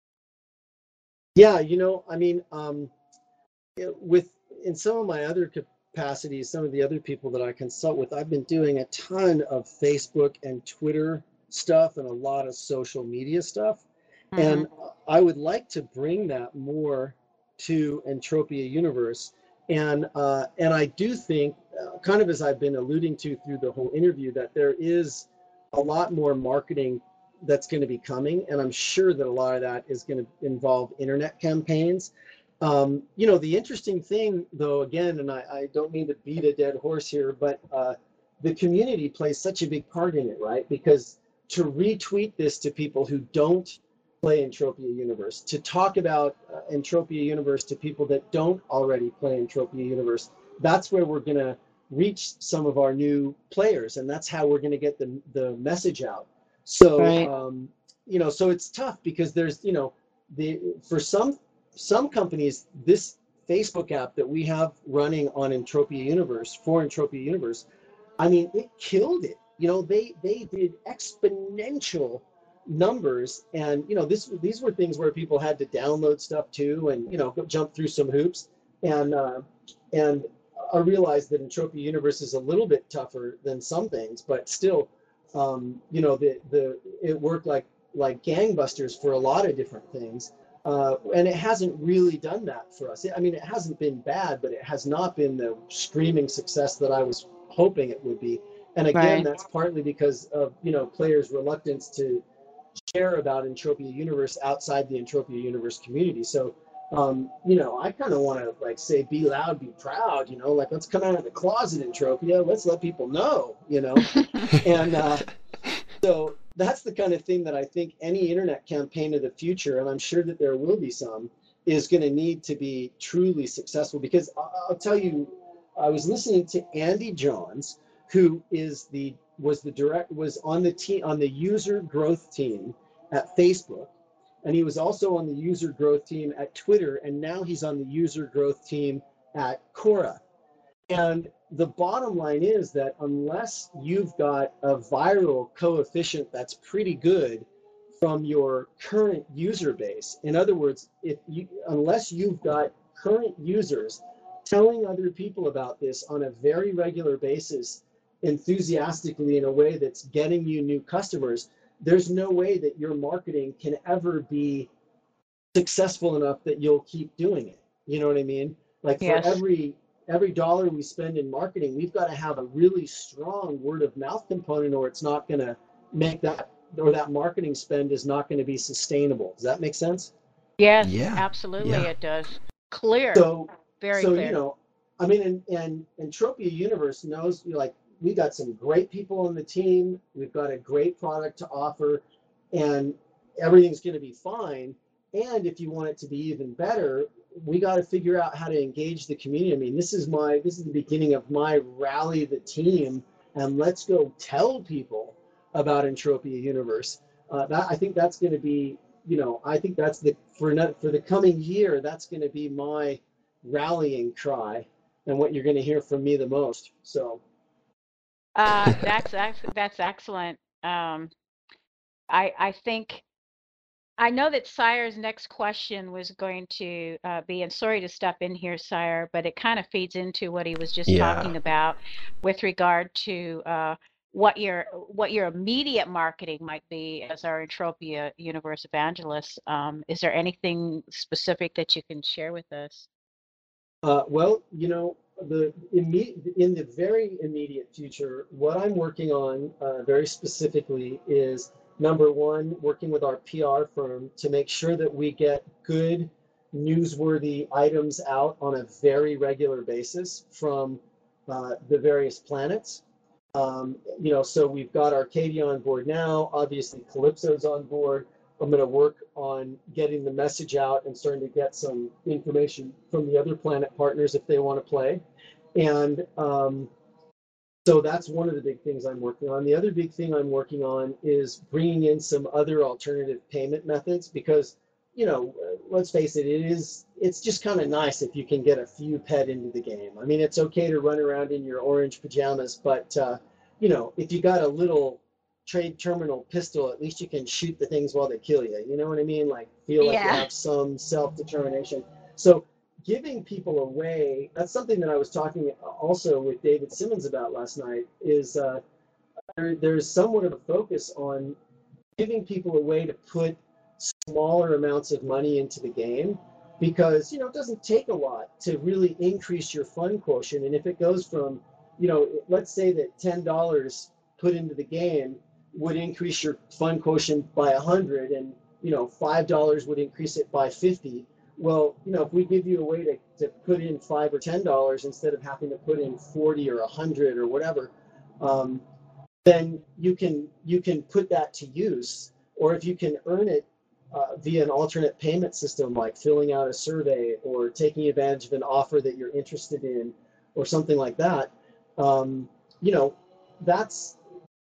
Yeah, you know, I mean, um, it- with in some of my other capacities, some of the other people that I consult with, I've been doing a ton of Facebook and Twitter stuff and a lot of social media stuff. Mm-hmm. And I would like to bring that more to Entropia Universe. And uh, and I do think, uh, kind of as I've been alluding to through the whole interview, that there is a lot more marketing that's going to be coming, and I'm sure that a lot of that is going to involve internet campaigns. Um, you know, the interesting thing, though, again, and I, I don't mean to beat a dead horse here, but uh, the community plays such a big part in it, right? Because to retweet this to people who don't play Entropia Universe, to talk about uh, Entropia Universe to people that don't already play Entropia Universe, that's where we're going to reach some of our new players, and that's how we're going to get the, the message out. So, Right. um, you know, so it's tough because there's, you know, the for some some companies, this Facebook app that we have running on Entropia Universe, for Entropia Universe, I mean, it killed it. You know, they they did exponential numbers, and you know, this these were things where people had to download stuff too, and you know, go jump through some hoops, and uh, and I realized that Entropia Universe is a little bit tougher than some things, but still, um, you know, the the it worked like like gangbusters for a lot of different things. Uh, and it hasn't really done that for us. I mean, it hasn't been bad, but it has not been the screaming success that I was hoping it would be. And again, Right. that's partly because of, you know, players' reluctance to share about Entropia Universe outside the Entropia Universe community. So, um, you know, I kind of want to like say, be loud, be proud, you know, like let's come out of the closet, Entropia. Let's let people know, you know. And uh, so that's the kind of thing that I think any internet campaign of the future, and I'm sure that there will be some, is going to need to be truly successful. Because I'll tell you, I was listening to Andy Johns, who is the was the direct was on the team on the user growth team at Facebook, and he was also on the user growth team at Twitter, and now he's on the user growth team at Quora. And the bottom line is that unless you've got a viral coefficient that's pretty good from your current user base, in other words, if you, unless you've got current users telling other people about this on a very regular basis, enthusiastically in a way that's getting you new customers, there's no way that your marketing can ever be successful enough that you'll keep doing it. You know what I mean? Like for Yes. every every dollar we spend in marketing, we've got to have a really strong word of mouth component, or it's not going to make that, or that marketing spend is not going to be sustainable. Does that make sense? Yes, Yeah, absolutely yeah. it does. Clear. So, Very so clear. you know, I mean, and and Entropia Universe knows, you know, like we got some great people on the team. We've got a great product to offer, and everything's going to be fine. And if you want it to be even better, we got to figure out how to engage the community. I mean, this is my this is the beginning of my rally the team, and let's go tell people about Entropia Universe. Uh, that I think that's going to be, you know, I think that's the for not, for the coming year. That's going to be my rallying cry, and what you're going to hear from me the most. So. Uh, that's ex that's excellent. Um, I I think I know that Sire's next question was going to uh, be, and sorry to step in here, Sire, but it kind of feeds into what he was just Yeah. talking about with regard to uh, what your what your immediate marketing might be as our Entropia Universe evangelist. Um, is there anything specific that you can share with us? Uh, well, you know, the imme- in the very immediate future, what I'm working on uh, very specifically is number one, working with our P R firm to make sure that we get good, newsworthy items out on a very regular basis from uh, the various planets. Um, you know, so we've got Arcadia on board now. Obviously, Calypso's on board. I'm going to work on getting the message out and starting to get some information from the other planet partners if they want to play. And um, so that's one of the big things I'm working on. The other big thing I'm working on is bringing in some other alternative payment methods because, you know, let's face it, it is, it's just kind of nice if you can get a few pet into the game. I mean, it's okay to run around in your orange pajamas, but, uh, you know, if you got a little trade terminal pistol, at least you can shoot the things while they kill you. You know what I mean? Like feel like you Yeah. have some self-determination. So giving people away, that's something that I was talking also with David Simmons about last night, is uh, there, there's somewhat of a focus on giving people a way to put smaller amounts of money into the game, because, you know, it doesn't take a lot to really increase your fun quotient. And if it goes from, you know, let's say that ten dollars put into the game would increase your fun quotient by one hundred, and, you know, five dollars would increase it by fifty. Well, you know, if we give you a way to, to put in five or ten dollars instead of having to put in forty or a hundred or whatever, um, then you can you can put that to use. Or if you can earn it uh, via an alternate payment system, like filling out a survey or taking advantage of an offer that you're interested in, or something like that, um, you know, that's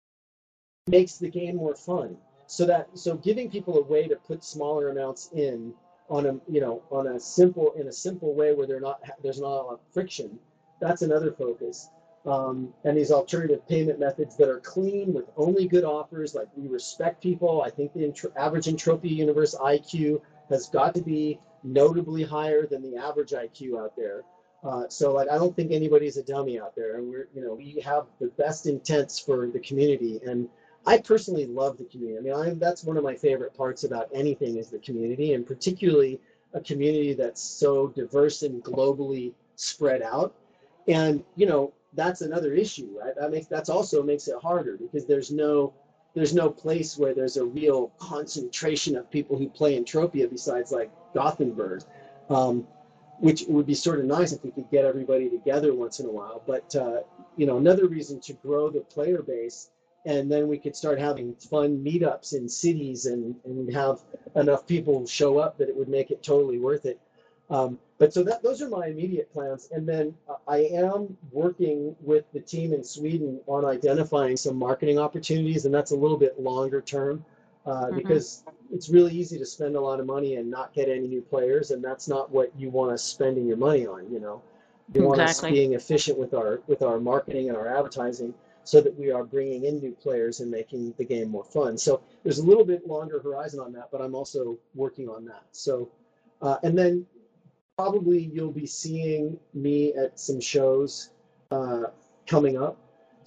makes the game more fun. So that so giving people a way to put smaller amounts in on a you know on a simple in a simple way where they're not there's not a lot of friction, that's another focus. Um, and these alternative payment methods that are clean with only good offers, like we respect people. I think the intro, average Entropia Universe I Q has got to be notably higher than the average I Q out there. Uh, so like, I don't think anybody's a dummy out there, and we're, you know, we have the best intents for the community. And I personally love the community. I mean, I'm, that's one of my favorite parts about anything is the community, and particularly a community that's so diverse and globally spread out. And, you know, that's another issue, right? That makes, that's also makes it harder, because there's no, there's no place where there's a real concentration of people who play Entropia besides like Gothenburg. Um, which would be sort of nice if we could get everybody together once in a while. But, uh, you know, another reason to grow the player base, and then we could start having fun meetups in cities, and, and have enough people show up that it would make it totally worth it. Um, but so that those are my immediate plans. And then uh, I am working with the team in Sweden on identifying some marketing opportunities, and that's a little bit longer term. Uh, mm-hmm. Because it's really easy to spend a lot of money and not get any new players, and that's not what you want us spending your money on. You know, you want exactly. us being efficient with our with our marketing and our advertising, so that we are bringing in new players and making the game more fun. So there's a little bit longer horizon on that, but I'm also working on that. So, uh, and then probably you'll be seeing me at some shows uh, coming up.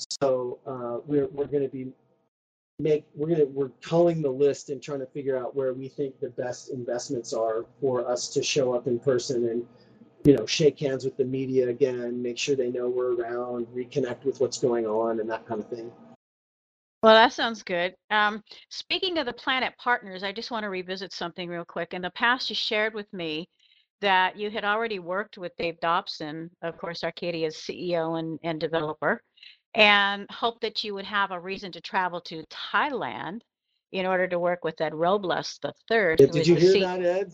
So uh, we're we're going to be. Make we're gonna we're culling the list and trying to figure out where we think the best investments are for us to show up in person and, you know, shake hands with the media again, make sure they know we're around, reconnect with what's going on, and that kind of thing. Well, that sounds good. Um, speaking of the Planet Partners, I just want to revisit something real quick. In the past, you shared with me that you had already worked with Dave Dobson, of course, Arcadia's C E O and, and developer, and hoped that you would have a reason to travel to Thailand in order to work with Ed Robles the third. Yeah, did you hear C- that, Ed?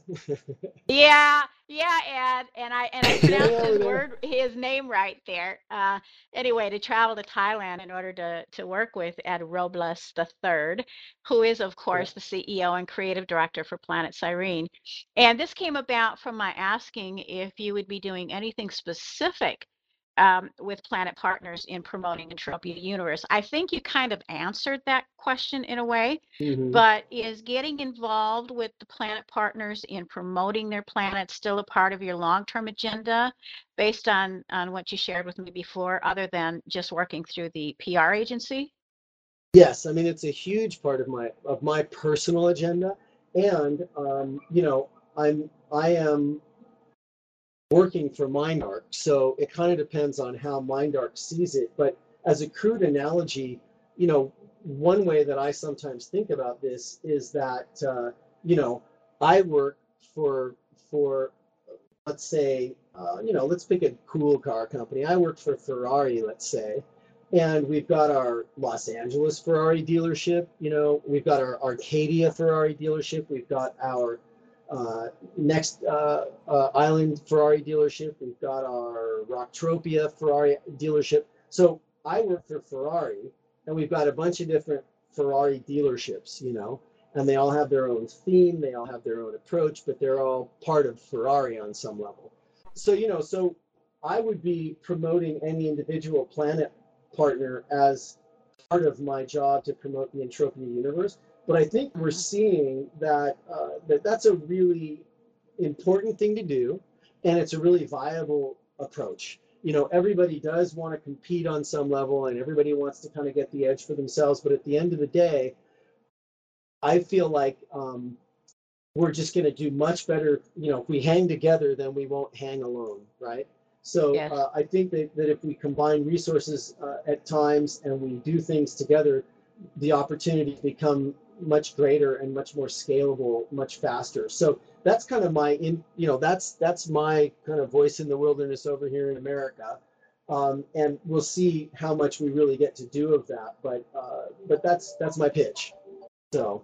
yeah, yeah, Ed, and I and I pronounced his word, his name right there. Uh, anyway, to travel to Thailand in order to to work with Ed Robles the third, who is, of course, yeah. the C E O and creative director for Planet Cyrene. And this came about from my asking if you would be doing anything specific Um, with Planet Partners in promoting Entropia Universe. I think you kind of answered that question in a way, mm-hmm. but is getting involved with the Planet Partners in promoting their planet still a part of your long-term agenda based on, on what you shared with me before, other than just working through the P R agency? Yes, I mean, it's a huge part of my of my personal agenda. And, um, you know, I'm I am working for Mindarc, so it kind of depends on how Mindarc sees it. But as a crude analogy, you know, one way that I sometimes think about this is that uh, you know, I work for for let's say uh, you know, let's pick a cool car company. I work for Ferrari, let's say, and we've got our Los Angeles Ferrari dealership. You know, we've got our Arcadia Ferrari dealership. We've got our Uh, next uh, uh, Island Ferrari dealership. We've got our Rocktropia Ferrari dealership. So I work for Ferrari, and we've got a bunch of different Ferrari dealerships, you know, and they all have their own theme, they all have their own approach, but they're all part of Ferrari on some level. So, you know, so I would be promoting any individual Planet Partner as part of my job to promote the Entropia Universe. But I think we're seeing that, uh, that that's a really important thing to do, and it's a really viable approach. You know, everybody does want to compete on some level, and everybody wants to kind of get the edge for themselves. But at the end of the day, I feel like um, we're just going to do much better. You know, if we hang together, then we won't hang alone, right? So Yes. uh, I think that, that if we combine resources uh, at times and we do things together, the opportunities become much greater and much more scalable, much faster. So that's kind of my, in, you know, that's that's my kind of voice in the wilderness over here in America. Um, and we'll see how much we really get to do of that. But uh, but that's that's my pitch. So.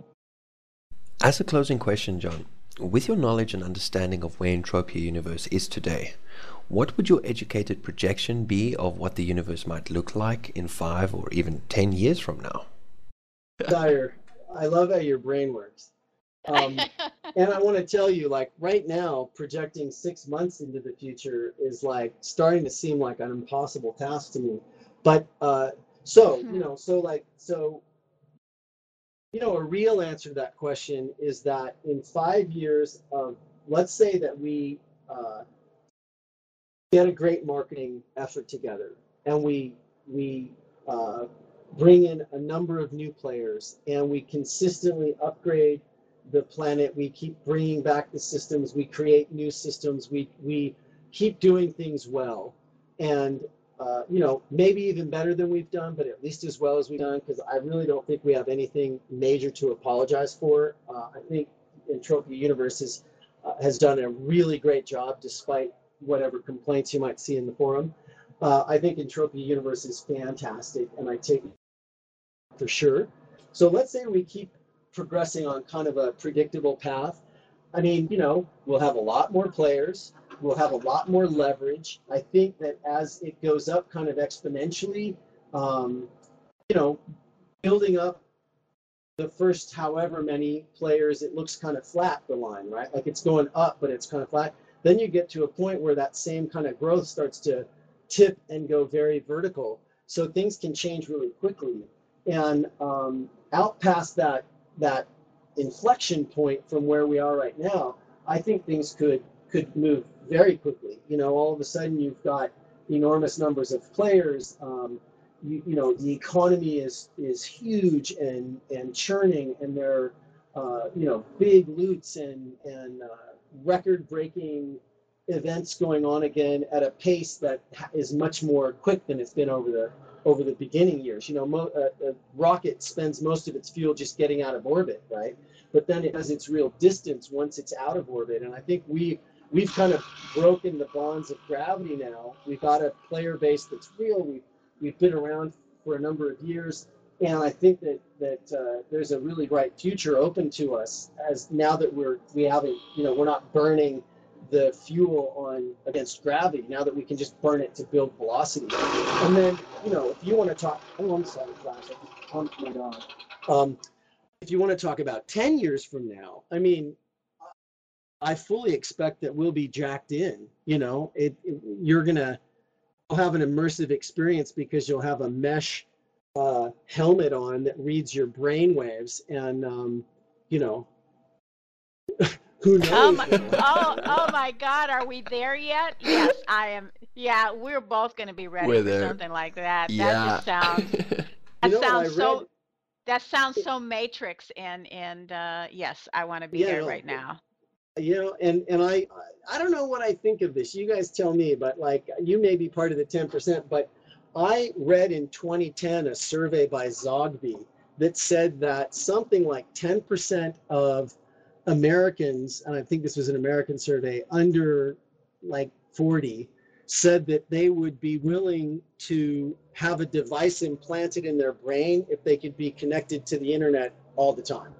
As a closing question, John, with your knowledge and understanding of where Entropia Universe is today, what would your educated projection be of what the universe might look like in five or even ten years from now? Dyer, I love how your brain works. Um, and I want to tell you, like right now, projecting six months into the future is like starting to seem like an impossible task to me. But uh, so, you know, so like, so, you know, a real answer to that question is that in five years of, let's say that we uh, get a great marketing effort together and we, we, uh, bring in a number of new players and we consistently upgrade the planet. We keep bringing back the systems. We create new systems. We we keep doing things well, and uh, you know, maybe even better than we've done, but at least as well as we've done. Because I really don't think we have anything major to apologize for. Uh, I think Entropia Universe is, uh, has done a really great job, despite whatever complaints you might see in the forum. Uh, I think Entropia Universe is fantastic, and I take it for sure. So let's say we keep progressing on kind of a predictable path. I mean, you know, we'll have a lot more players. We'll have a lot more leverage. I think that as it goes up kind of exponentially, um, you know, building up the first however many players, it looks kind of flat, the line, right? Like it's going up, but it's kind of flat. Then you get to a point where that same kind of growth starts to tip and go very vertical. So things can change really quickly. And um, out past that that inflection point from where we are right now, I think things could could move very quickly. You know, all of a sudden you've got enormous numbers of players. Um, you, you know, the economy is is huge and and churning, and there are uh, you know, big loots and and uh, record-breaking events going on again at a pace that is much more quick than it's been over the over the beginning years. You know, mo- a, a rocket spends most of its fuel just getting out of orbit, right? But then it has its real distance once it's out of orbit. And I think we, we've kind of broken the bonds of gravity now. We've got a player base that's real. We've, we've been around for a number of years. And I think that, that uh, there's a really bright future open to us as now that we're, we haven't, you know, we're not burning the fuel on against gravity, now that we can just burn it to build velocity. And then, you know, if you want to talk, oh, I'm sorry, Flash, I just pumped my dog. Um, if you want to talk about ten years from now, I mean, I fully expect that we'll be jacked in, you know, it, it you're going to have an immersive experience because you'll have a mesh uh, helmet on that reads your brain waves and, um, you know, who knows? Oh my, oh, oh my God, are we there yet? Yes, I am. Yeah, we're both going to be ready We're for there. something like that. Yeah. That just sounds, that You know, sounds I so, read- that sounds so Matrix, and, and uh, yes, I want to be Yeah, there no. right now. You know, and and I I don't know what I think of this. You guys tell me, but like you may be part of the ten percent, but I read in twenty ten a survey by Zogby that said that something like ten percent of Americans, and I think this was an American survey, under like forty, said that they would be willing to have a device implanted in their brain if they could be connected to the internet all the time.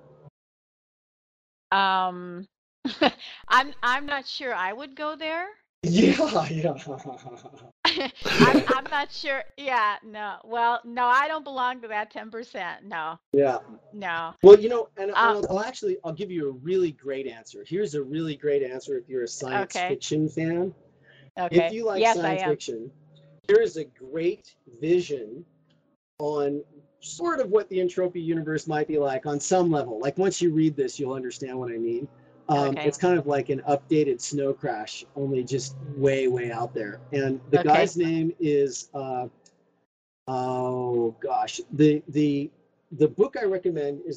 Um, I'm, I'm not sure I would go there. Yeah, yeah. I'm, I'm not sure. Yeah, no. Well, no, I don't belong to that ten percent. No, Yeah. no. Well, you know, and Um, I'll, I'll actually, I'll give you a really great answer. Here's a really great answer if you're a science Okay. fiction fan. Okay. If you like Yes, I science am. fiction, here's a great vision on sort of what the Entropia universe might be like on some level. Like once you read this, you'll understand what I mean. Um, Okay. It's kind of like an updated Snow Crash, only just way, way out there. And the Okay. guy's name is, uh, oh gosh, the the the book I recommend is a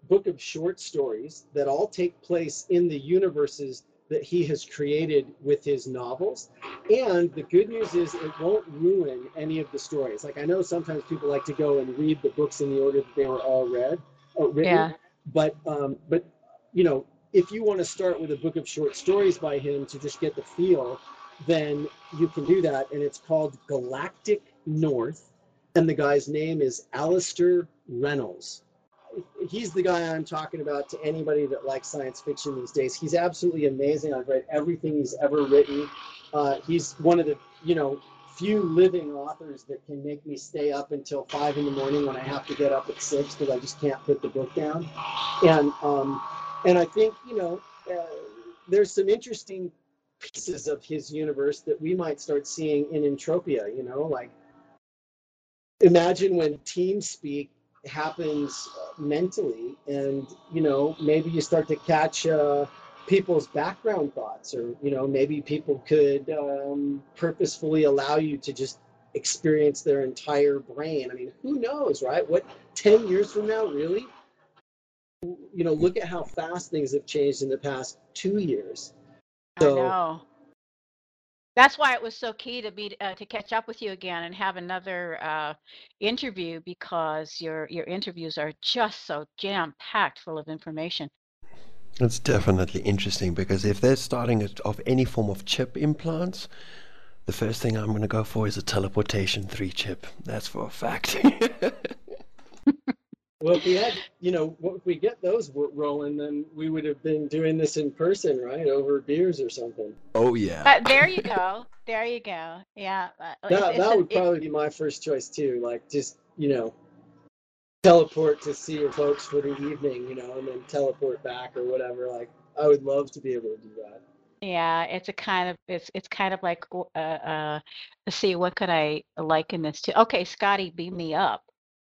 book of short stories that all take place in the universes that he has created with his novels. And the good news is it won't ruin any of the stories. Like, I know sometimes people like to go and read the books in the order that they were all read or written, Yeah. but um, but you know, if you want to start with a book of short stories by him to just get the feel, then you can do that. And it's called Galactic North, and the guy's name is Alistair Reynolds. He's the guy I'm talking about to anybody that likes science fiction these days. He's absolutely amazing. I've read everything he's ever written. Uh, he's one of the, you know, few living authors that can make me stay up until five in the morning when I have to get up at six because I just can't put the book down. And um, and I think, you know, uh, there's some interesting pieces of his universe that we might start seeing in Entropia. You know, like imagine when TeamSpeak happens mentally, and you know, maybe you start to catch uh, people's background thoughts, or you know, maybe people could um, purposefully allow you to just experience their entire brain. I mean, who knows, right? What, ten years from now, really? You know, look at how fast things have changed in the past two years. I know. That's why it was so key to be uh, to catch up with you again and have another uh, interview, because your your interviews are just so jam-packed full of information. It's definitely interesting, because if they're starting it off any form of chip implants, the first thing I'm going to go for is a teleportation three chip. That's for a fact. Well, if we had, you know, if we get those rolling, then we would have been doing this in person, right? Over beers or something. Oh, yeah. Uh, there you go. There you go. Yeah. Uh, that it's, it's that a, would probably it, be my first choice, too. Like, just, you know, teleport to see your folks for the evening, you know, and then teleport back or whatever. Like, I would love to be able to do that. Yeah, it's a kind of it's it's kind of like uh uh let's see, what could I liken this to? Okay, Scotty, beam me up.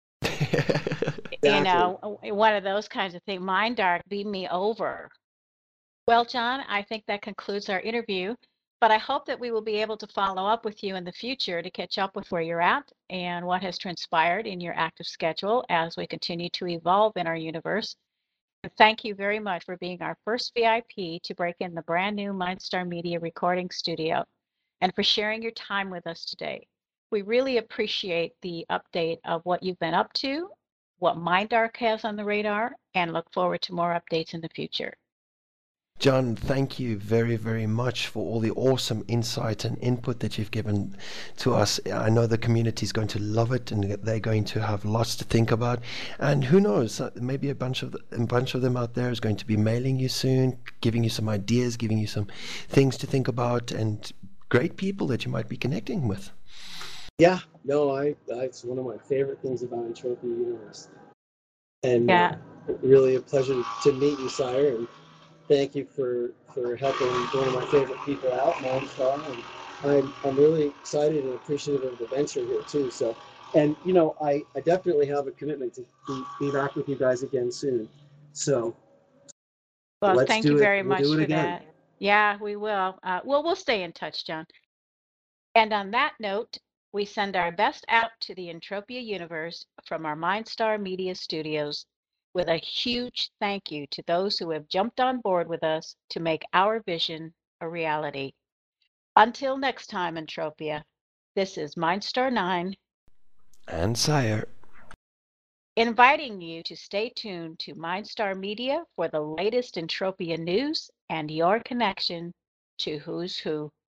Exactly. You know, one of those kinds of things. Mind Dark, beam me over. Well, John, I think that concludes our interview, but I hope that we will be able to follow up with you in the future to catch up with where you're at and what has transpired in your active schedule as we continue to evolve in our universe. And thank you very much for being our first V I P to break in the brand new Mindstar Media recording studio, and for sharing your time with us today. We really appreciate the update of what you've been up to, what MindArc has on the radar, and look forward to more updates in the future. John, thank you very, very much for all the awesome insight and input that you've given to us. I know the community is going to love it, and they're going to have lots to think about. And who knows, maybe a bunch of the, a bunch of them out there is going to be mailing you soon, giving you some ideas, giving you some things to think about, and great people that you might be connecting with. Yeah, no, I, I it's one of my favorite things about Entropia Universe. And yeah. uh, really a pleasure to meet you, Sire, and thank you for, for helping one of my favorite people out, Mindstar. And I'm, I'm really excited and appreciative of the venture here, too. So, and, you know, I, I definitely have a commitment to be, be back with you guys again soon. So, well, let's thank do you it. very we'll much do it for again. that. Yeah, we will. Uh, well, we'll stay in touch, John. And on that note, we send our best out to the Entropia universe from our Mindstar Media Studios, with a huge thank you to those who have jumped on board with us to make our vision a reality. Until next time, Entropia, this is Mindstar nine and Sire, inviting you to stay tuned to Mindstar Media for the latest Entropia news and your connection to Who's Who.